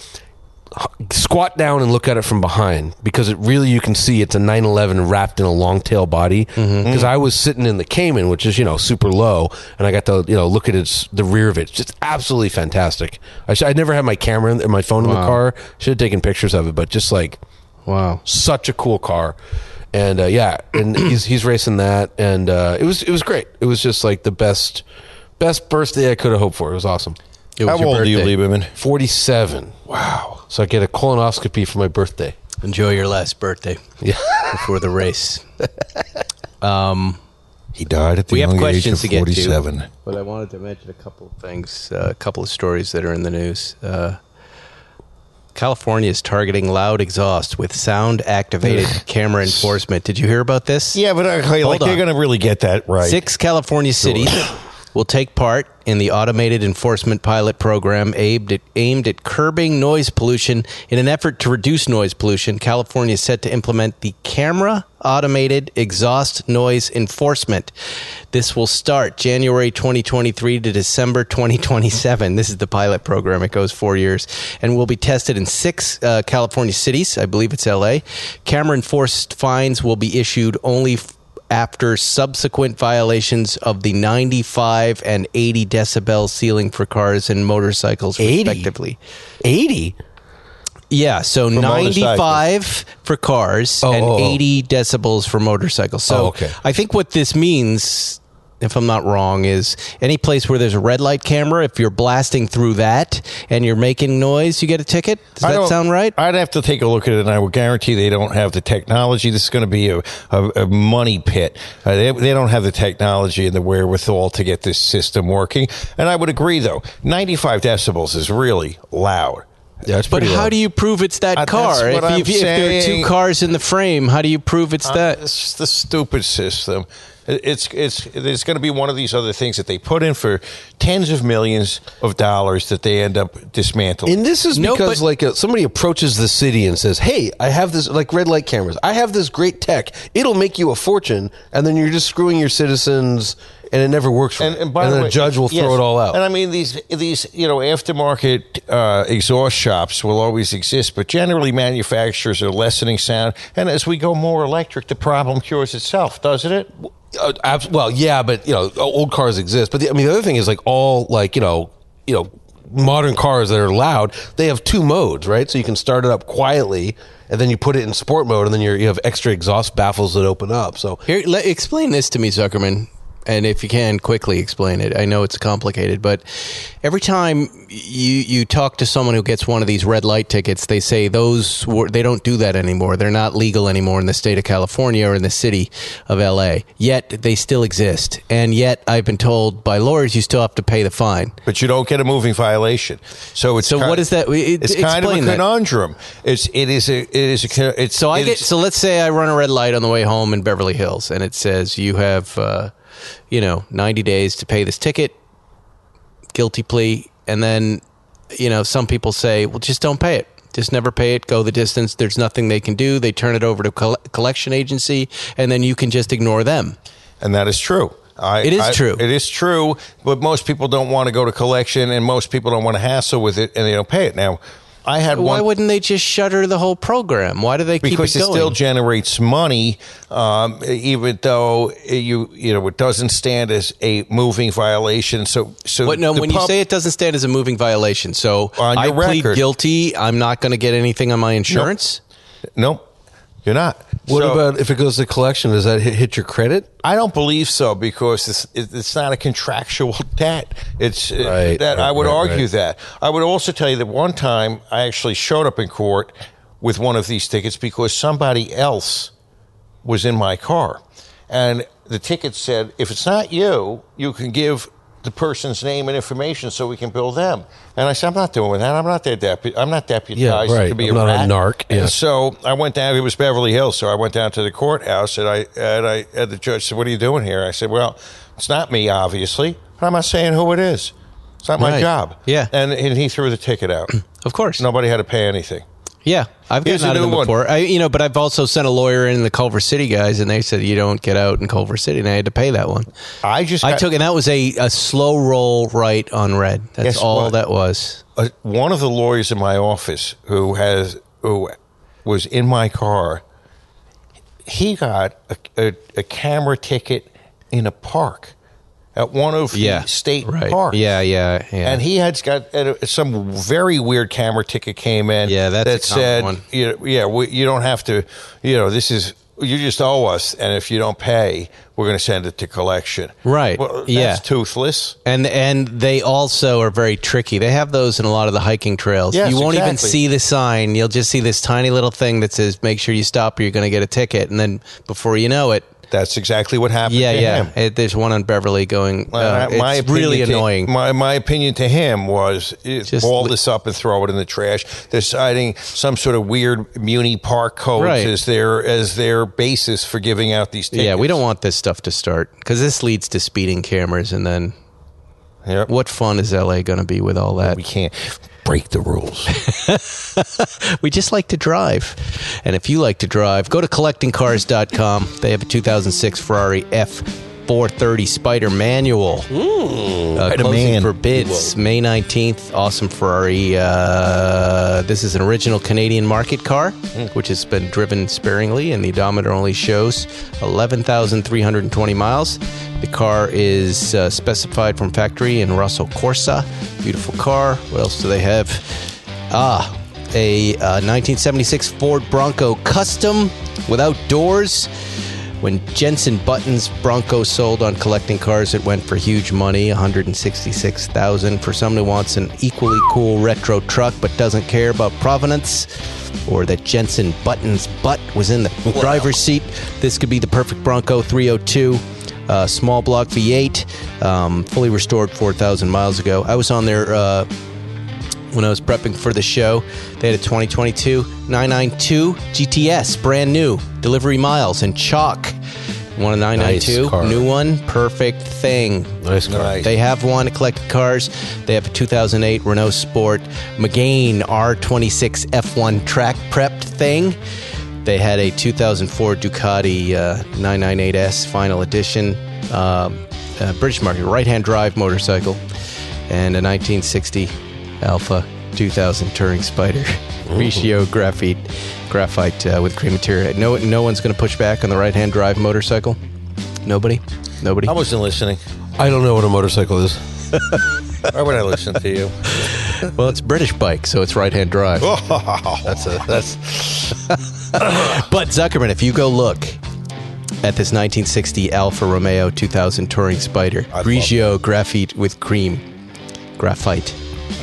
Squat down and look at it from behind, because it really, you can see it's a nine eleven wrapped in a long tail body. Because I was sitting in the Cayman, which is, you know, super low, and I got to, you know, look at its the rear of it. It's just absolutely fantastic. I, sh- I never had my camera and my phone in the Wow. car. Should have taken pictures of it, but just like, Wow. such a cool car. And uh, yeah, and he's he's racing that, and uh, it was it was great. It was just like the best best birthday I could have hoped for. It was awesome. It was How your old are you, birthday. Lieberman? forty-seven. Wow. So I get a colonoscopy for my birthday. Enjoy your last birthday Yeah. before the race. Um, He died at the we have young age questions of to get forty-seven. to, but I wanted to mention a couple of things, uh, a couple of stories that are in the news. Uh, California is targeting loud exhaust with sound-activated camera enforcement. Did you hear about this? Yeah, but okay, Hold like they're on. going to really get that right. Six California cities will take part in the automated enforcement pilot program aimed at, aimed at curbing noise pollution. In an effort to reduce noise pollution, California is set to implement the camera automated exhaust noise enforcement. This will start January twenty twenty-three to December twenty twenty-seven. This is the pilot program. It goes four years and will be tested in six uh, California cities. I believe it's L A. Camera enforced fines will be issued only f- after subsequent violations of the ninety-five and eighty decibel ceiling for cars and motorcycles, eighty? respectively. eighty? Yeah, so For ninety-five for cars Oh, and oh, oh. eighty decibels for motorcycles. So Oh, okay. I think what this means, if I'm not wrong, is any place where there's a red light camera, if you're blasting through that and you're making noise, you get a ticket. Does I that don't- sound right? I'd have to take a look at it, and I would guarantee they don't have the technology. This is going to be a, a, a money pit. Uh, they, they don't have the technology and the wherewithal to get this system working. And I would agree, though, ninety-five decibels is really loud. Yeah, it's But pretty how loud. do you prove it's that Uh, that's car? what If, I'm if, if there are two saying. cars in the frame, how do you prove it's Uh, that? It's just the stupid system. It- It's it's it's going to be one of these other things that they put in for tens of millions of dollars that they end up dismantling. And this is No, because but- like uh somebody approaches the city and says, "Hey, I have this like red light cameras. I have this great tech. It'll make you a fortune." And then you're just screwing your citizens, and it never works. For And, them. and by and the then way, a judge will throw yes. it all out. And I mean, these these you know aftermarket uh, exhaust shops will always exist, but generally manufacturers are lessening sound. And as we go more electric, the problem cures itself, doesn't it? Uh, abs- well, yeah, but you know, old cars exist. But the, I mean, the other thing is like all like you know, you know, modern cars that are loud. They have two modes, right? So you can start it up quietly, and then you put it in sport mode, and then you're, you have extra exhaust baffles that open up. So Here, let, explain this to me, Zuckerman, and if you can, quickly explain it. I know it's complicated, but every time you you talk to someone who gets one of these red light tickets, they say those were, they don't do that anymore. They're not legal anymore in the state of California or in the city of L A. Yet they still exist, and yet I've been told by lawyers you still have to pay the fine. But you don't get a moving violation. So it's So kind, what is that? It- It's kind of a explain that. conundrum. It's it is a it is a it's So I it get is- so let's say I run a red light on the way home in Beverly Hills, and it says you have, uh, you know, ninety days to pay this ticket, guilty plea, and then, you know, some people say, well, just don't pay it, just never pay it, go the distance. There's nothing they can do. They turn it over to a coll- collection agency, and then you can just ignore them. and that is true. I, It is I- true. It is true, but most people don't want to go to collection, and most people don't want to hassle with it, and they don't pay it. Now, I had Why one. wouldn't they just shutter the whole program? Why do they keep Because it it going? still generates money, um, even though you you know it doesn't stand as a moving violation. So so What, no, the when you pub- say it doesn't stand as a moving violation, so On I your plead record. guilty, I'm not going to get anything on my insurance? nope, you're not. what So- about if it goes to collection? Does that hit, hit your credit? I don't believe so because it's it- it's not a contractual debt. It's uh, Right, that I right, would right, argue right. that. I would also tell you that one time I actually showed up in court with one of these tickets because somebody else was in my car. And the ticket said, if it's not you, you can give the person's name and information so we can bill them. And I said, I'm not doing that. I'm not their depu- I'm not deputized Yeah, right. to be I'm a not rat. a narc. Yeah. And so I went down. It was Beverly Hills, so I went down to the courthouse, and I and I and the judge said, "What are you doing here?" I said, "Well, it's not me, obviously, but I'm not saying who it is. It's not my Right. job." Yeah. And, and he threw the ticket out. Of course. Nobody had to pay anything. Yeah, I've Here's gotten out a of them new one. before. I, you know, but I've also sent a lawyer in the Culver City guys, and they said you don't get out in Culver City, and I had to pay that one. I just I got- took, and that was a, a slow roll right on red. That's Guess all what? that was. Uh, one of the lawyers in my office who has who was in my car, he got a, a, a camera ticket in a park at one of Yeah, the state right. parks. Yeah, yeah, yeah. And he had got uh, some very weird camera ticket came in. Yeah, that's that a common said, one. You know, yeah, we, you don't have to. You know, this is you just owe us, and if you don't pay, we're going to send it to collection. Right. Well, that's yeah. toothless. And and they also are very tricky. They have those in a lot of the hiking trails. Yes, you won't even exactly. see the sign. You'll just see this tiny little thing that says, make sure you stop or you're going to get a ticket. And then before you know it, That's exactly what happened yeah, to yeah. him. It, there's one on Beverly going, uh, Uh, my it's opinion really to- annoying. My my opinion to him was eh, Just ball li- this up and throw it in the trash. They're citing some sort of weird Muni Park codes Right. as their as their basis for giving out these tickets. Yeah, we don't want this stuff to start because this leads to speeding cameras. And then Yep. what fun is L A going to be with all that? We can't break the rules. We just like to drive. And if you like to drive, go to collecting cars dot com. They have a two thousand six Ferrari F four thirty Spider manual. Uh, Spider closing Man. for bids May nineteenth. Awesome Ferrari. Uh, this is an original Canadian market car, which has been driven sparingly, and the odometer only shows eleven thousand three hundred twenty miles. The car is uh, specified from factory in Russell Corsa. Beautiful car. What else do they have? Ah, a uh, nineteen seventy-six Ford Bronco Custom without doors. When Jensen Button's Bronco sold on Collecting Cars, it went for huge money, one hundred sixty-six thousand dollars. For someone who wants an equally cool retro truck but doesn't care about provenance, or that Jensen Button's butt was in the driver's seat, this could be the perfect Bronco. Three oh two. Uh, small block V eight, um, fully restored four thousand miles ago. I was on there uh, when I was prepping for the show. They had a twenty twenty-two nine ninety-two G T S, brand new, delivery miles and chalk. One a nine ninety-two, Nice car. new one, perfect thing. Nice car. Nice. They have one at Collected Cars. They have a two thousand eight Renault Sport Megane R twenty-six F one track prepped thing. They had a two thousand four Ducati uh, nine ninety-eight S Final Edition, um, uh, British market, right-hand drive motorcycle, and a nineteen sixty Alpha two thousand Touring Spider. Ratio graphite, graphite uh, with cream material. No, no one's going to push back on the right-hand drive motorcycle. Nobody, nobody. I wasn't listening. I don't know what a motorcycle is. Why would I listen to you? Well, it's British bike, so it's right-hand drive. That's a that's But Zuckerman, if you go look at this nineteen sixty Alfa Romeo two thousand Touring Spider, love Grigio graphite with cream, graphite.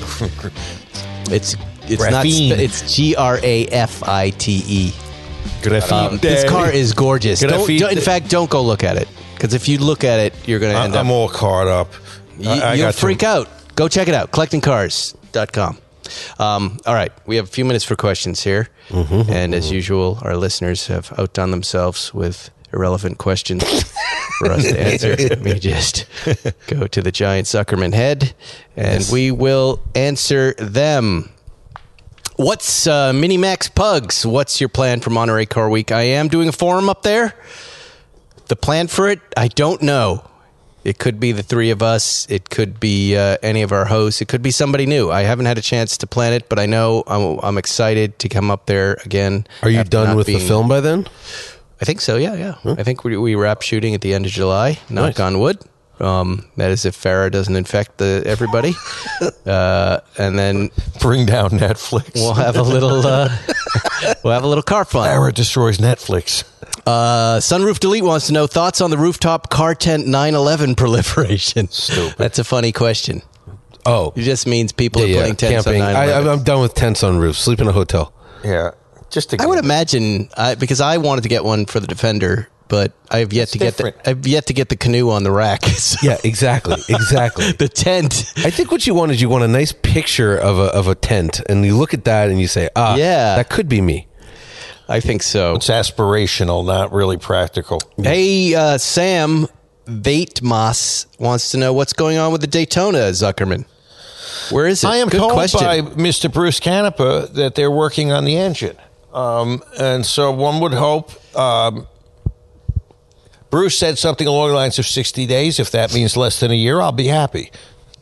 It's it's not Graphene. sp- it's G R A F I T E. Graphite. Um, this car is gorgeous. Don't, Graphite. don't- in fact, don't go look at it because if you look at it, you're going to end I, up. I'm all caught up. You, I, I you'll got to- freak out. Go check it out. collecting cars dot com. Um, all right. We have a few minutes for questions here. Mm-hmm. And as usual, our listeners have outdone themselves with irrelevant questions for us to answer. We just go to the giant Zuckerman head and Yes. we will answer them. What's uh, Mini Max Pugs? What's your plan for Monterey Car Week? I am doing a forum up there. The plan for it, I don't know. It could be the three of us. It could be uh, any of our hosts. It could be somebody new. I haven't had a chance to plan it, but I know I'm, I'm excited to come up there again. Are you after done not with the being- film by then? I think so, yeah, yeah. I think we, we wrap shooting at the end of July. Knock Nice. on wood. Um, that is if Farrah doesn't infect the everybody. uh, and then Bring down Netflix. we'll have a little uh, we'll have a little car fun. Farrah destroys Netflix. Uh, Sunroof Delete wants to know thoughts on the rooftop car tent nine eleven proliferation. Stupid. That's a funny question. Oh, It just means people yeah, are yeah. putting tents Camping. on nine I, eleven. I'm done with tents on roofs. Sleep in a hotel. Yeah. Just to I would imagine uh, because I wanted to get one for the Defender, but I have yet That's to get the, different. I've yet to get the canoe on the rack. So Yeah, exactly, exactly. the tent. I think what you want is you want a nice picture of a of a tent, and you look at that and you say, ah, Yeah. that could be me. I think so. It's aspirational, not really practical. Hey, uh, Sam Vaitmas wants to know what's going on with the Daytona, Zuckerman. Where is it? I am Good told question. by Mister Bruce Canepa that they're working on the engine. Um, and so one would hope, um, Bruce said something along the lines of sixty days. If that means less than a year, I'll be happy.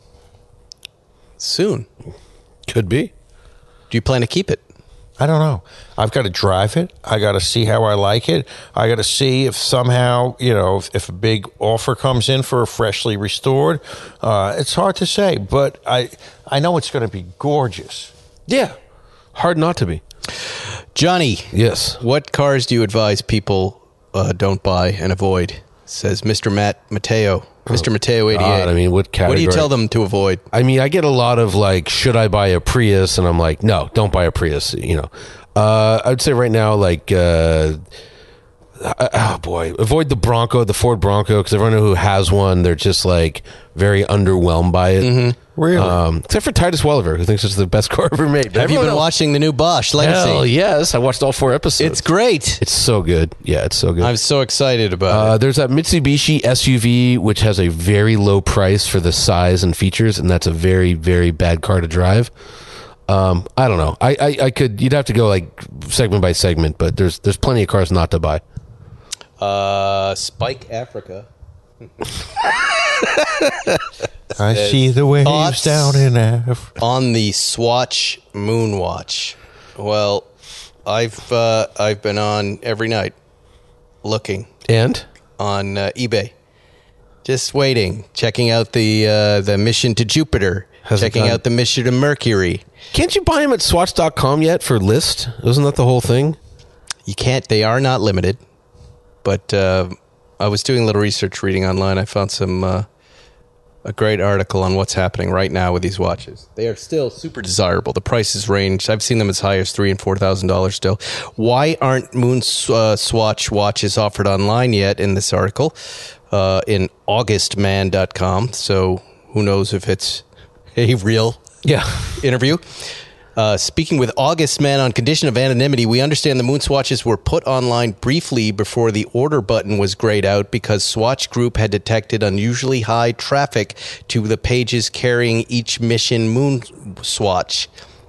Soon. Could be. Do you plan to keep it? I don't know. I've got to drive it. I got to see how I like it. I got to see if somehow, you know, if, if a big offer comes in for a freshly restored. Uh, it's hard to say, but I, I know it's going to be gorgeous. Yeah. Hard not to be. Johnny. Yes. What cars do you advise people uh, don't buy and avoid? Says Mister Matt Mateo. Mister Mateo eighty-eight. God, I mean, what category? What do you tell them to avoid? I mean, I get a lot of like, should I buy a Prius? And I'm like, no, don't buy a Prius. You know, uh, I would say right now, like, uh, oh boy, avoid the Bronco, the Ford Bronco, because everyone who has one, they're just like very underwhelmed by it. Mm-hmm. Really? Um, except for Titus Welliver, who thinks it's the best car ever made. Have you been else, watching the new Bosch Legacy? Hell yes, I watched all four episodes. It's great. It's so good. Yeah, it's so good. I'm so excited about Uh, it. there's that Mitsubishi S U V, which has a very low price for the size and features, and that's a very, very bad car to drive. Um, I don't know. I, I, I could. You'd have to go like segment by segment, but there's there's plenty of cars not to buy. Uh, Spike Africa. I see the waves Thoughts down in Africa. on the Swatch Moonwatch. Well, I've uh, I've been on every night looking And on uh, eBay, just waiting, checking out the uh, the mission to Jupiter, Has it checking gone- out the mission to Mercury. can't you buy them at swatch dot com yet for list? Isn't that the whole thing? You can't. They are not limited. But uh, I was doing a little research, reading online. I found some uh, a great article on what's happening right now with these watches. They are still super desirable. The prices range. I've seen them as high as three and four thousand dollars. Still, why aren't Moon uh, Swatch watches offered online yet? In this article, uh, in august man dot com. So who knows if it's a real Yeah. interview. Uh, speaking with August Man on condition of anonymity, we understand the Moon Swatches were put online briefly before the order button was grayed out because Swatch Group had detected unusually high traffic to the pages carrying each mission Moon Swatch.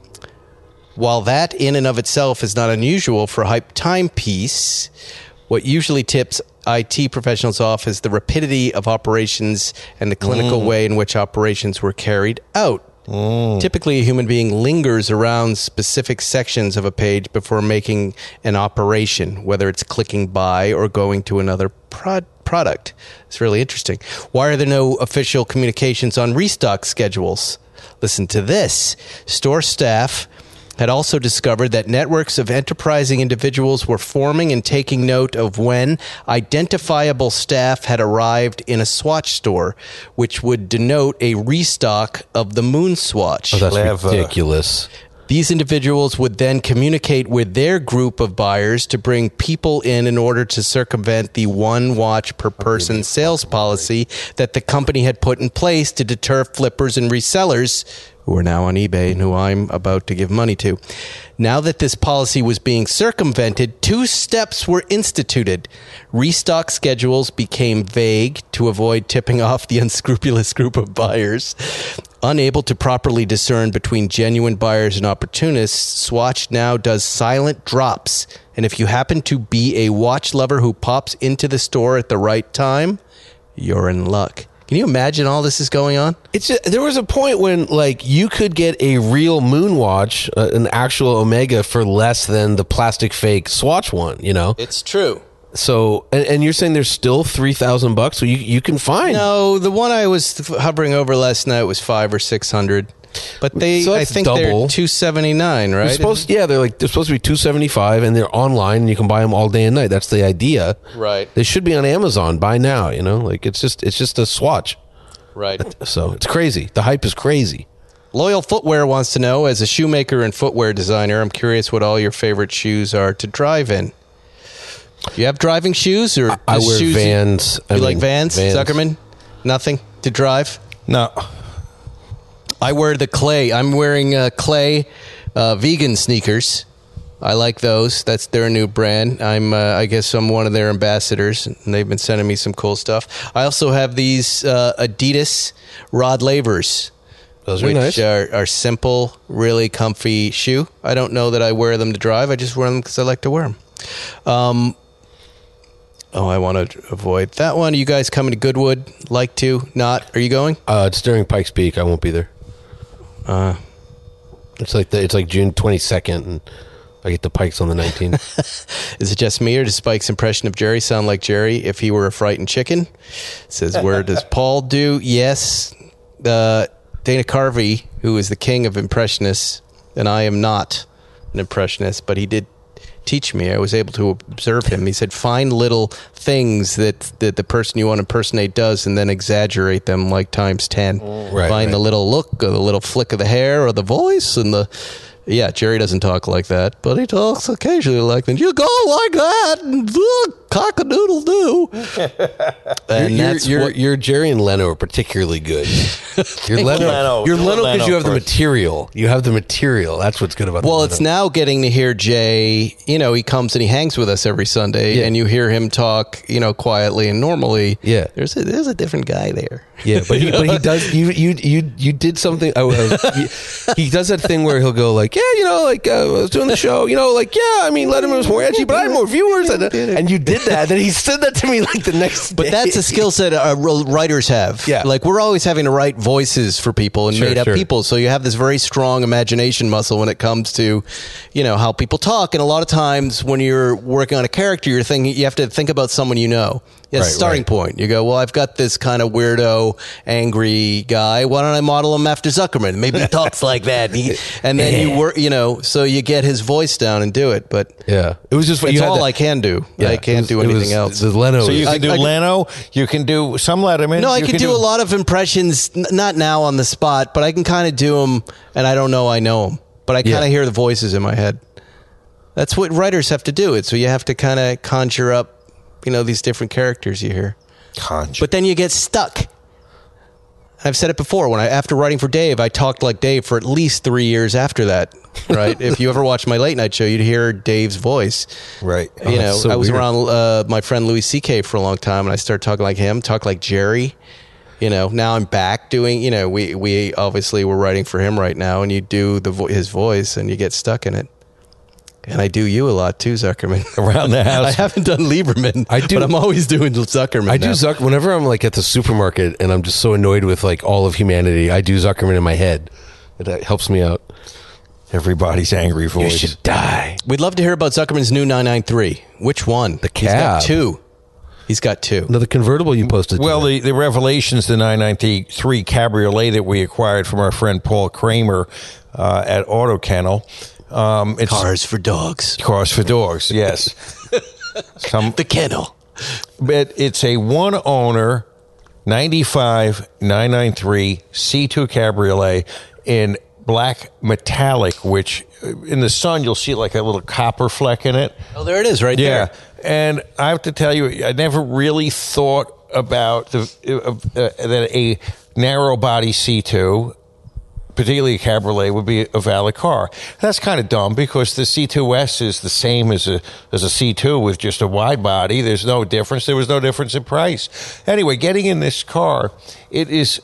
While that in and of itself is not unusual for a hype timepiece, what usually tips I T professionals off is the rapidity of operations and the clinical Mm. way in which operations were carried out. Mm. Typically, a human being lingers around specific sections of a page before making an operation, whether it's clicking buy or going to another prod- product. It's really interesting. Why are there no official communications on restock schedules? Listen to this. Store staff had also discovered that networks of enterprising individuals were forming and taking note of when identifiable staff had arrived in a Swatch store, which would denote a restock of the Moon Swatch. Oh, that's Clever. ridiculous. These individuals would then communicate with their group of buyers to bring people in in order to circumvent the one watch per person sales policy that the company had put in place to deter flippers and resellers who are now on eBay and who I'm about to give money to. Now that this policy was being circumvented, two steps were instituted. Restock schedules became vague to avoid tipping off the unscrupulous group of buyers. Unable to properly discern between genuine buyers and opportunists, Swatch now does silent drops. And if you happen to be a watch lover who pops into the store at the right time, you're in luck. Can you imagine all this is going on? It's just, there was a point when like you could get a real moon watch, uh, an actual Omega, for less than the plastic fake Swatch one. You know, It's true. so and, and you're saying there's still three thousand bucks, so you you can find. No, the one I was hovering over last night was five or six hundred, but they So I that's think double. they're two seventy nine, They're right? supposed, yeah, they're like they're supposed to be two seventy five, and they're online, and you can buy them all day and night. That's the idea. Right. They should be on Amazon by now. You know, like it's just it's just a Swatch. Right. So it's crazy. The hype is crazy. Loyal Footwear wants to know, as a shoemaker and footwear designer, I'm curious what all your favorite shoes are to drive in. Do you have driving shoes? Or I wear shoes Vans. You, you I like mean, Vans, Vans, Zuckerman? Nothing to drive? No. I wear the Clay. I'm wearing uh, Clay uh, vegan sneakers. I like those. That's their new brand. I'm, uh, I guess I'm one of their ambassadors, and they've been sending me some cool stuff. I also have these uh, Adidas Rod Lavers. Those are which nice. Are, are simple, really comfy shoe. I don't know that I wear them to drive. I just wear them because I like to wear them. Um, oh, I want to avoid that one. Are you guys coming to Goodwood? Like to? Not? Are you going? Uh, it's during Pikes Peak. I won't be there. Uh, it's like the, it's like June twenty-second, and I get the Pikes on the nineteenth. Is it just me, or does Spike's impression of Jerry sound like Jerry if he were a frightened chicken? It says, where does Paul do? Yes. Uh, Dana Carvey, who is the king of impressionists, and I am not an impressionist, but he did teach me. I was able to observe him. He said, find little things that, that the person you want to impersonate does and then exaggerate them like times ten. Right, find right. the little look or the little flick of the hair or the voice and the... Yeah, Jerry doesn't talk like that, but he talks occasionally like that. You go like that, and uh, cock-a-doodle-doo. And you're, that's you're, what... you're Jerry and Leno are particularly good. You're Leno. Leno. You're Leno Leno because you have the first. material. You have the material. That's what's good about. Well, the it's Leno. now getting to hear Jay. You know, he comes and he hangs with us every Sunday, Yeah. and you hear him talk, you know, quietly and normally. Yeah. There's a, there's a different guy there. Yeah, but he, but he does. You you you you did something. I was, he, he does that thing where he'll go like, yeah, you know, like uh, I was doing the show, you know, like yeah, I mean, Letterman was more edgy, but I had more viewers, and, and you did that. Then he said that to me like the next. But day. that's a skill set uh, writers have. Yeah. Like we're always having to write voices for people and Sure, made up sure. people. So you have this very strong imagination muscle when it comes to, you know, how people talk. And a lot of times when you're working on a character, you're thinking you have to think about someone you know. That's Right, a starting right. point. You go, well, I've got this kind of weirdo, angry guy. Why don't I model him after Zuckerman? Maybe he talks like that. He, and then you work, you know, so you get his voice down and do it. But yeah, it was just it's you had all that- I can do. Yeah, I it can't was- do it anything was- else. The Leno. So you is- can do I- I- Leno, you can do some Letterman. No, I you can do, a lot of impressions, n- not now on the spot, but I can kind of do them, and I don't know I know them, but I kind of Yeah. hear the voices in my head. That's what writers have to do. It so you have to kind of conjure up, you know, these different characters you hear. Conjure. But then you get stuck. I've said it before. When I after writing for Dave, I talked like Dave for at least three years after that. Right? If you ever watch my late night show, you'd hear Dave's voice. Right. You know, that's so I was weird. around uh, my friend Louis C K for a long time, and I started talking like him, talk like Jerry. You know, now I'm back doing. You know, we we obviously we're writing for him right now, and you do the vo- his voice, and you get stuck in it. And I do you a lot too, Zuckerman. Around the house. I haven't done Lieberman. I do- but I'm always doing Zuckerman. I do now. Zuck whenever I'm like at the supermarket and I'm just so annoyed with like all of humanity. I do Zuckerman in my head. It uh, helps me out. Everybody's angry voice. die. We'd love to hear about Zuckerman's new nine ninety-three. Which one? The He's got cab. two. He's got two. No, the convertible you posted. Well, today. the, the Revelations, the nine ninety-three Cabriolet that we acquired from our friend Paul Kramer uh, at Auto Kennel. Um, it's Cars for dogs. Cars for dogs, yes. Some, The kennel. but it's a one owner ninety-five nine ninety-three C two Cabriolet in black metallic, which uh, in the sun you'll see like a little copper fleck in it. Oh, there it is, right Yeah, there. and I have to tell you, I never really thought about the uh, uh, that a narrow body C two, particularly a Cabriolet, would be a valid car. That's kind of dumb because the C two S is the same as a as a C two with just a wide body. There's no difference. There was no difference in price. Anyway, getting in this car, it is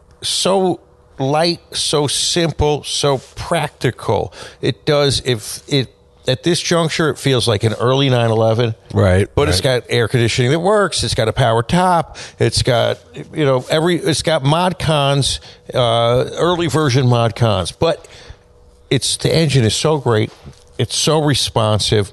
so light, so simple, so practical. It does if it at this juncture it feels like an early nine eleven. Right, But it's right. got air conditioning that works. It's got a power top. It's got, you know, every it's got mod cons, uh, early version mod cons. But it's the engine is so great. It's so responsive.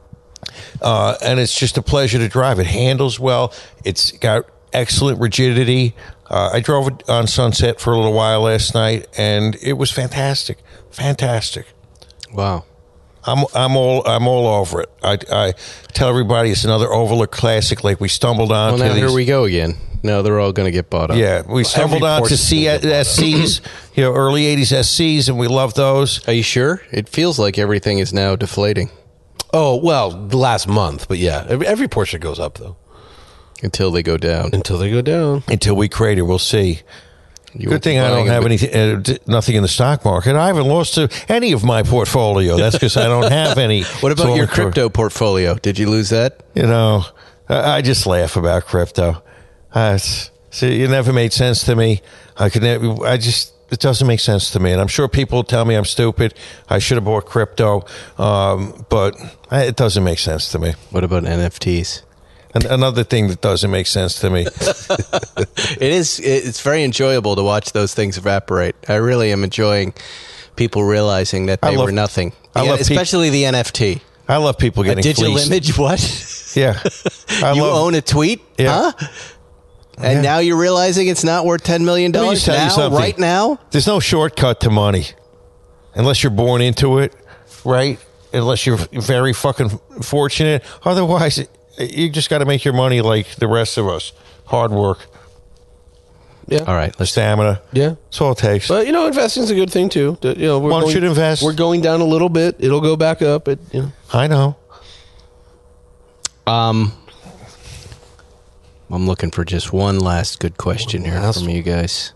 Uh, and it's just a pleasure to drive. It handles well. It's got excellent rigidity. Uh, I drove it on Sunset for a little while last night, and it was fantastic, fantastic. Wow. I'm I'm all I'm all over it. I, I tell everybody it's another overlooked classic. Like we stumbled on. Well, now here we go again. No, they're all going to get bought up. Yeah, we stumbled Every on to portion's C- gonna get bought up. S Cs, you know, early eighties S Cs, and we love those. Are you sure? It feels like everything is now deflating. Oh, well, the last month. But yeah, every, every Porsche goes up, though. Until they go down. Until they go down. Until we create it, we'll see. You Good thing I don't have anything, uh, d- nothing in the stock market. I haven't lost to any of my portfolio. That's because I don't have any. What about So your I'm- crypto portfolio? Did you lose that? You know, I, I just laugh about crypto. Uh, it's, see, it never made sense to me. I could never. I just. It doesn't make sense to me, and I'm sure people tell me I'm stupid. I should have bought crypto, um, but I, it doesn't make sense to me. What about N F Ts? And another thing that doesn't make sense to me. It is. It's very enjoyable to watch those things evaporate. I really am enjoying people realizing that I they love- were nothing. I Yeah, love peop- especially the N F T. I love people A getting digital fleeced. image. What? Yeah, I you love, own a tweet? Yeah. Huh? And Yeah. now you're realizing it's not worth ten million Let me dollars just tell you now, something. right now? There's no shortcut to money, unless you're born into it, right? Unless you're very fucking fortunate. Otherwise, you just got to make your money like the rest of us. Hard work, Yeah. All right. Let's stamina. Yeah. That's all it takes. But, you know, investing's a good thing, too. You know, we're One going, should invest. We're going down a little bit. It'll go back up. It, you know. I know. Um, I'm looking for just one last good question here last from you guys.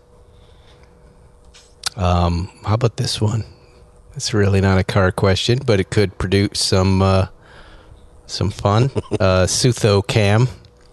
Um, how about this one? It's really not a car question, but it could produce some uh, some fun. uh, Sutho Cam.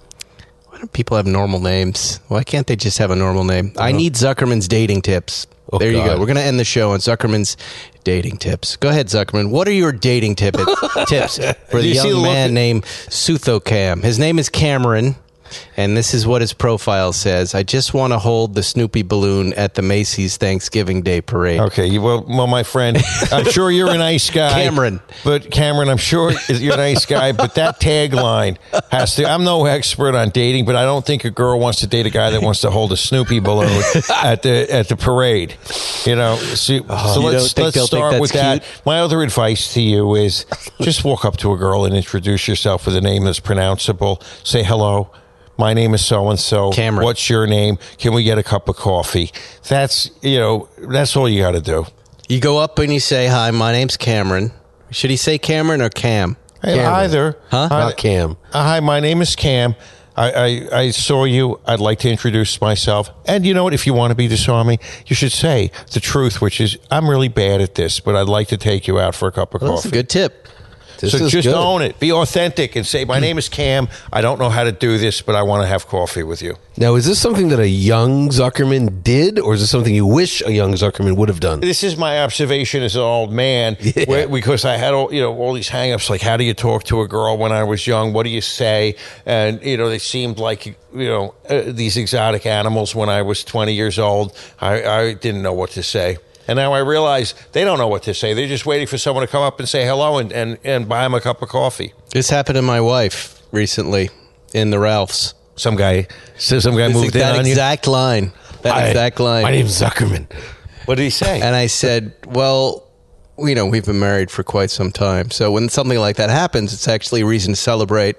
Why don't people have normal names? Why can't they just have a normal name? I need Zuckerman's dating tips. Oh, there you God. go. We're going to end the show on Zuckerman's dating tips. Go ahead, Zuckerman. What are your dating tip tips for Do the you see young the look man at- named Sutho Cam? His name is Cameron, and this is what his profile says. I just want to hold the Snoopy balloon at the Macy's Thanksgiving Day Parade. Okay, you- well, well, my friend, I'm sure you're a nice guy, Cameron. But Cameron, I'm sure you're a nice guy. But that tagline has to. I'm no expert on dating, but I don't think a girl wants to date a guy that wants to hold a Snoopy balloon at the at the parade. You know, so, so you let's don't think let's they'll think start that's with that. cute? My other advice to you is just walk up to a girl and introduce yourself with a name that's pronounceable. Say hello. My name is so and so. Cameron. What's your name? Can we get a cup of coffee? That's you know. That's all you got to do. You go up and you say, hi, my name's Cameron. Should he say Cameron or Cam? Hey, Cameron. either. Huh? Uh, Not Cam. uh, hi, my name is Cam. I, I, I saw you. I'd like to introduce myself. And you know what? If you want to be disarming, you should say the truth, which is, I'm really bad at this, but I'd like to take you out for a cup of Well, that's coffee. a good tip. This so is just good. own it. Be authentic and say, my name is Cam. I don't know how to do this, but I want to have coffee with you. Now, is this something that a young Zuckerman did, or is this something you wish a young Zuckerman would have done? This is my observation as an old man, Yeah. where, because I had all you know all these hang-ups, like how do you talk to a girl when I was young? What do you say? And you know they seemed like you know uh, these exotic animals when I was twenty years old. I, I didn't know what to say. And now I realize they don't know what to say. They're just waiting for someone to come up and say hello and, and, and buy them a cup of coffee. This happened to my wife recently in the Ralphs. Some guy, so some guy This- moved in that on you. exact line. That Hi, exact line. My name's Zuckerman. What did he say? And I said, well, you know, we've been married for quite some time. So when something like that happens, it's actually a reason to celebrate.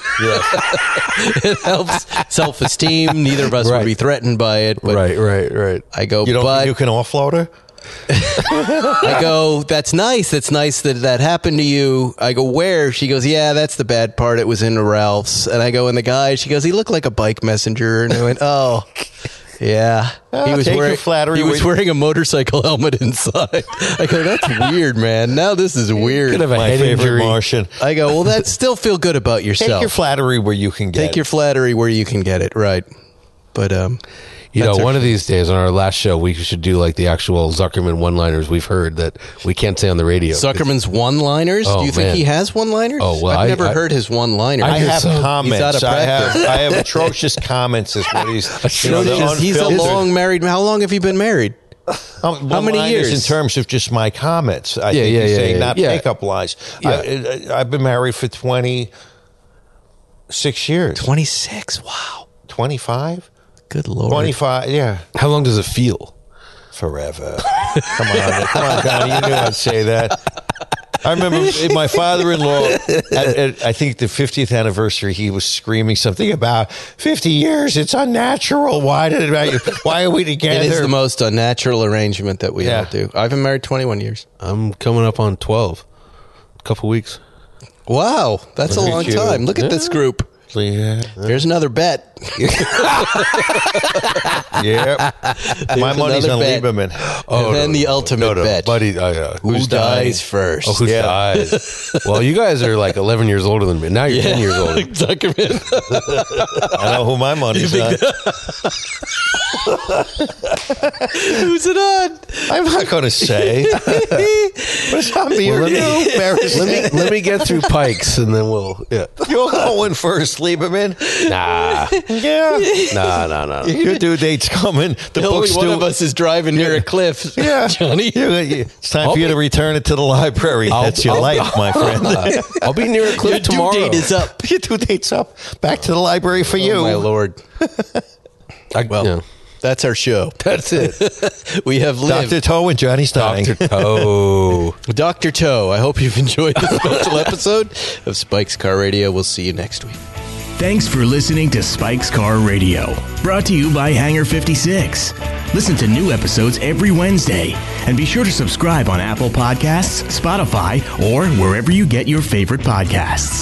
It helps self-esteem. Neither of us Right. would be threatened by it. But Right, right, right. I go, you don't but think you can offload her? I go, that's nice. That's nice that that happened to you. I go, where? She goes, yeah, that's the bad part. It was in the Ralph's. And I go, and the guy, she goes, he looked like a bike messenger. And I went, oh, yeah. Ah, he was take your wearing flattery He was with- wearing a motorcycle helmet inside. I go, that's weird, man. Now this is weird. Could have a My head favorite injury. Martian. I go, well, that still feel good about yourself. Take your flattery where you can get Take it. your flattery where you can get it, right? But um, You know, that's one our- of these days on our last show, we should do like the actual Zuckerman one-liners we've heard that we can't say on the radio. Zuckerman's one-liners. Oh, Do you think man. he has one-liners? Oh, well, I've I- never I- heard his one-liners. I have so. comments. He's out of I have practice. I have atrocious comments. Is what he's. You know, the He's- he's a unfiltered- long married. How long have you been married? Um, How many one-liners years? in terms of just my comments? I Yeah, think yeah, he's yeah, saying yeah. not Yeah. pickup lines. Yeah. I, I, I've been married for twenty six years. twenty-six. Wow. Twenty five. Good Lord. Twenty five. Yeah. How long does it feel? Forever. Come on, come on, Connie. You knew I'd say that. I remember my father-in-law, at, at, I think the fiftieth anniversary, he was screaming something about fifty years, it's unnatural. Why did I, why are we together? It is the most unnatural arrangement that we Yeah. all do. I've been married twenty-one years. I'm coming up on twelve. A couple weeks. Wow, that's Look a at long you. time. Look at this group. Yeah. There's another bet. Yeah. My money's another on bet. Lieberman. And then the ultimate no, no, bet. buddy. Uh, uh, Who who's dies dying? first? Oh, who Yeah. dies? Well, you guys are like eleven years older than me. Now you're ten years older. Zuckerman. I know who my money's on. Who's it on? I'm not going to say. But it's on me or Well, let you, me- Embarrassing. Let me let me get through Pikes and then we'll. Yeah. You're going first, Lieberman. Nah. Yeah. Nah. Nah. Nah. Your due date's coming. The Only book's one due. of us is driving near a cliff. Yeah. Johnny. You- you- It's time I'll for you be- to return it to the library. I'll- That's your I'll- life, my friend. I'll be near a cliff Your due tomorrow. date is up. Your due date's up. Back to the library for you. Oh, my Lord. I, Well, yeah. that's our show. That's it. We have lived. Doctor Toe and Johnny Stein. Doctor Toe. Doctor Toe, I hope you've enjoyed this special episode of Spike's Car Radio. We'll see you next week. Thanks for listening to Spike's Car Radio, brought to you by Hangar fifty-six. Listen to new episodes every Wednesday, and be sure to subscribe on Apple Podcasts, Spotify, or wherever you get your favorite podcasts.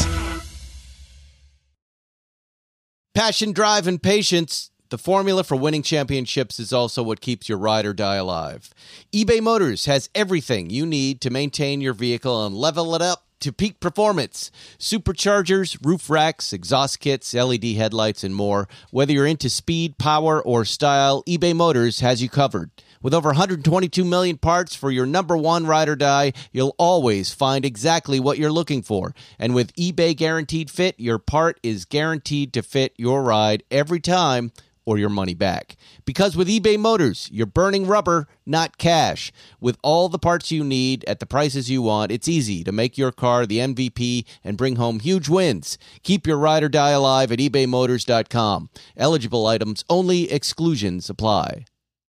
Passion, drive, and patience. The formula for winning championships is also what keeps your ride or die alive. eBay Motors has everything you need to maintain your vehicle and level it up to peak performance. Superchargers, roof racks, exhaust kits, L E D headlights, and more. Whether you're into speed, power, or style, eBay Motors has you covered. With over one hundred twenty-two million parts for your number one ride or die, you'll always find exactly what you're looking for. And with eBay Guaranteed Fit, your part is guaranteed to fit your ride every time or your money back. Because with eBay Motors, you're burning rubber, not cash. With all the parts you need at the prices you want, it's easy to make your car the M V P and bring home huge wins. Keep your ride or die alive at ebay motors dot com. Eligible items only, exclusions apply.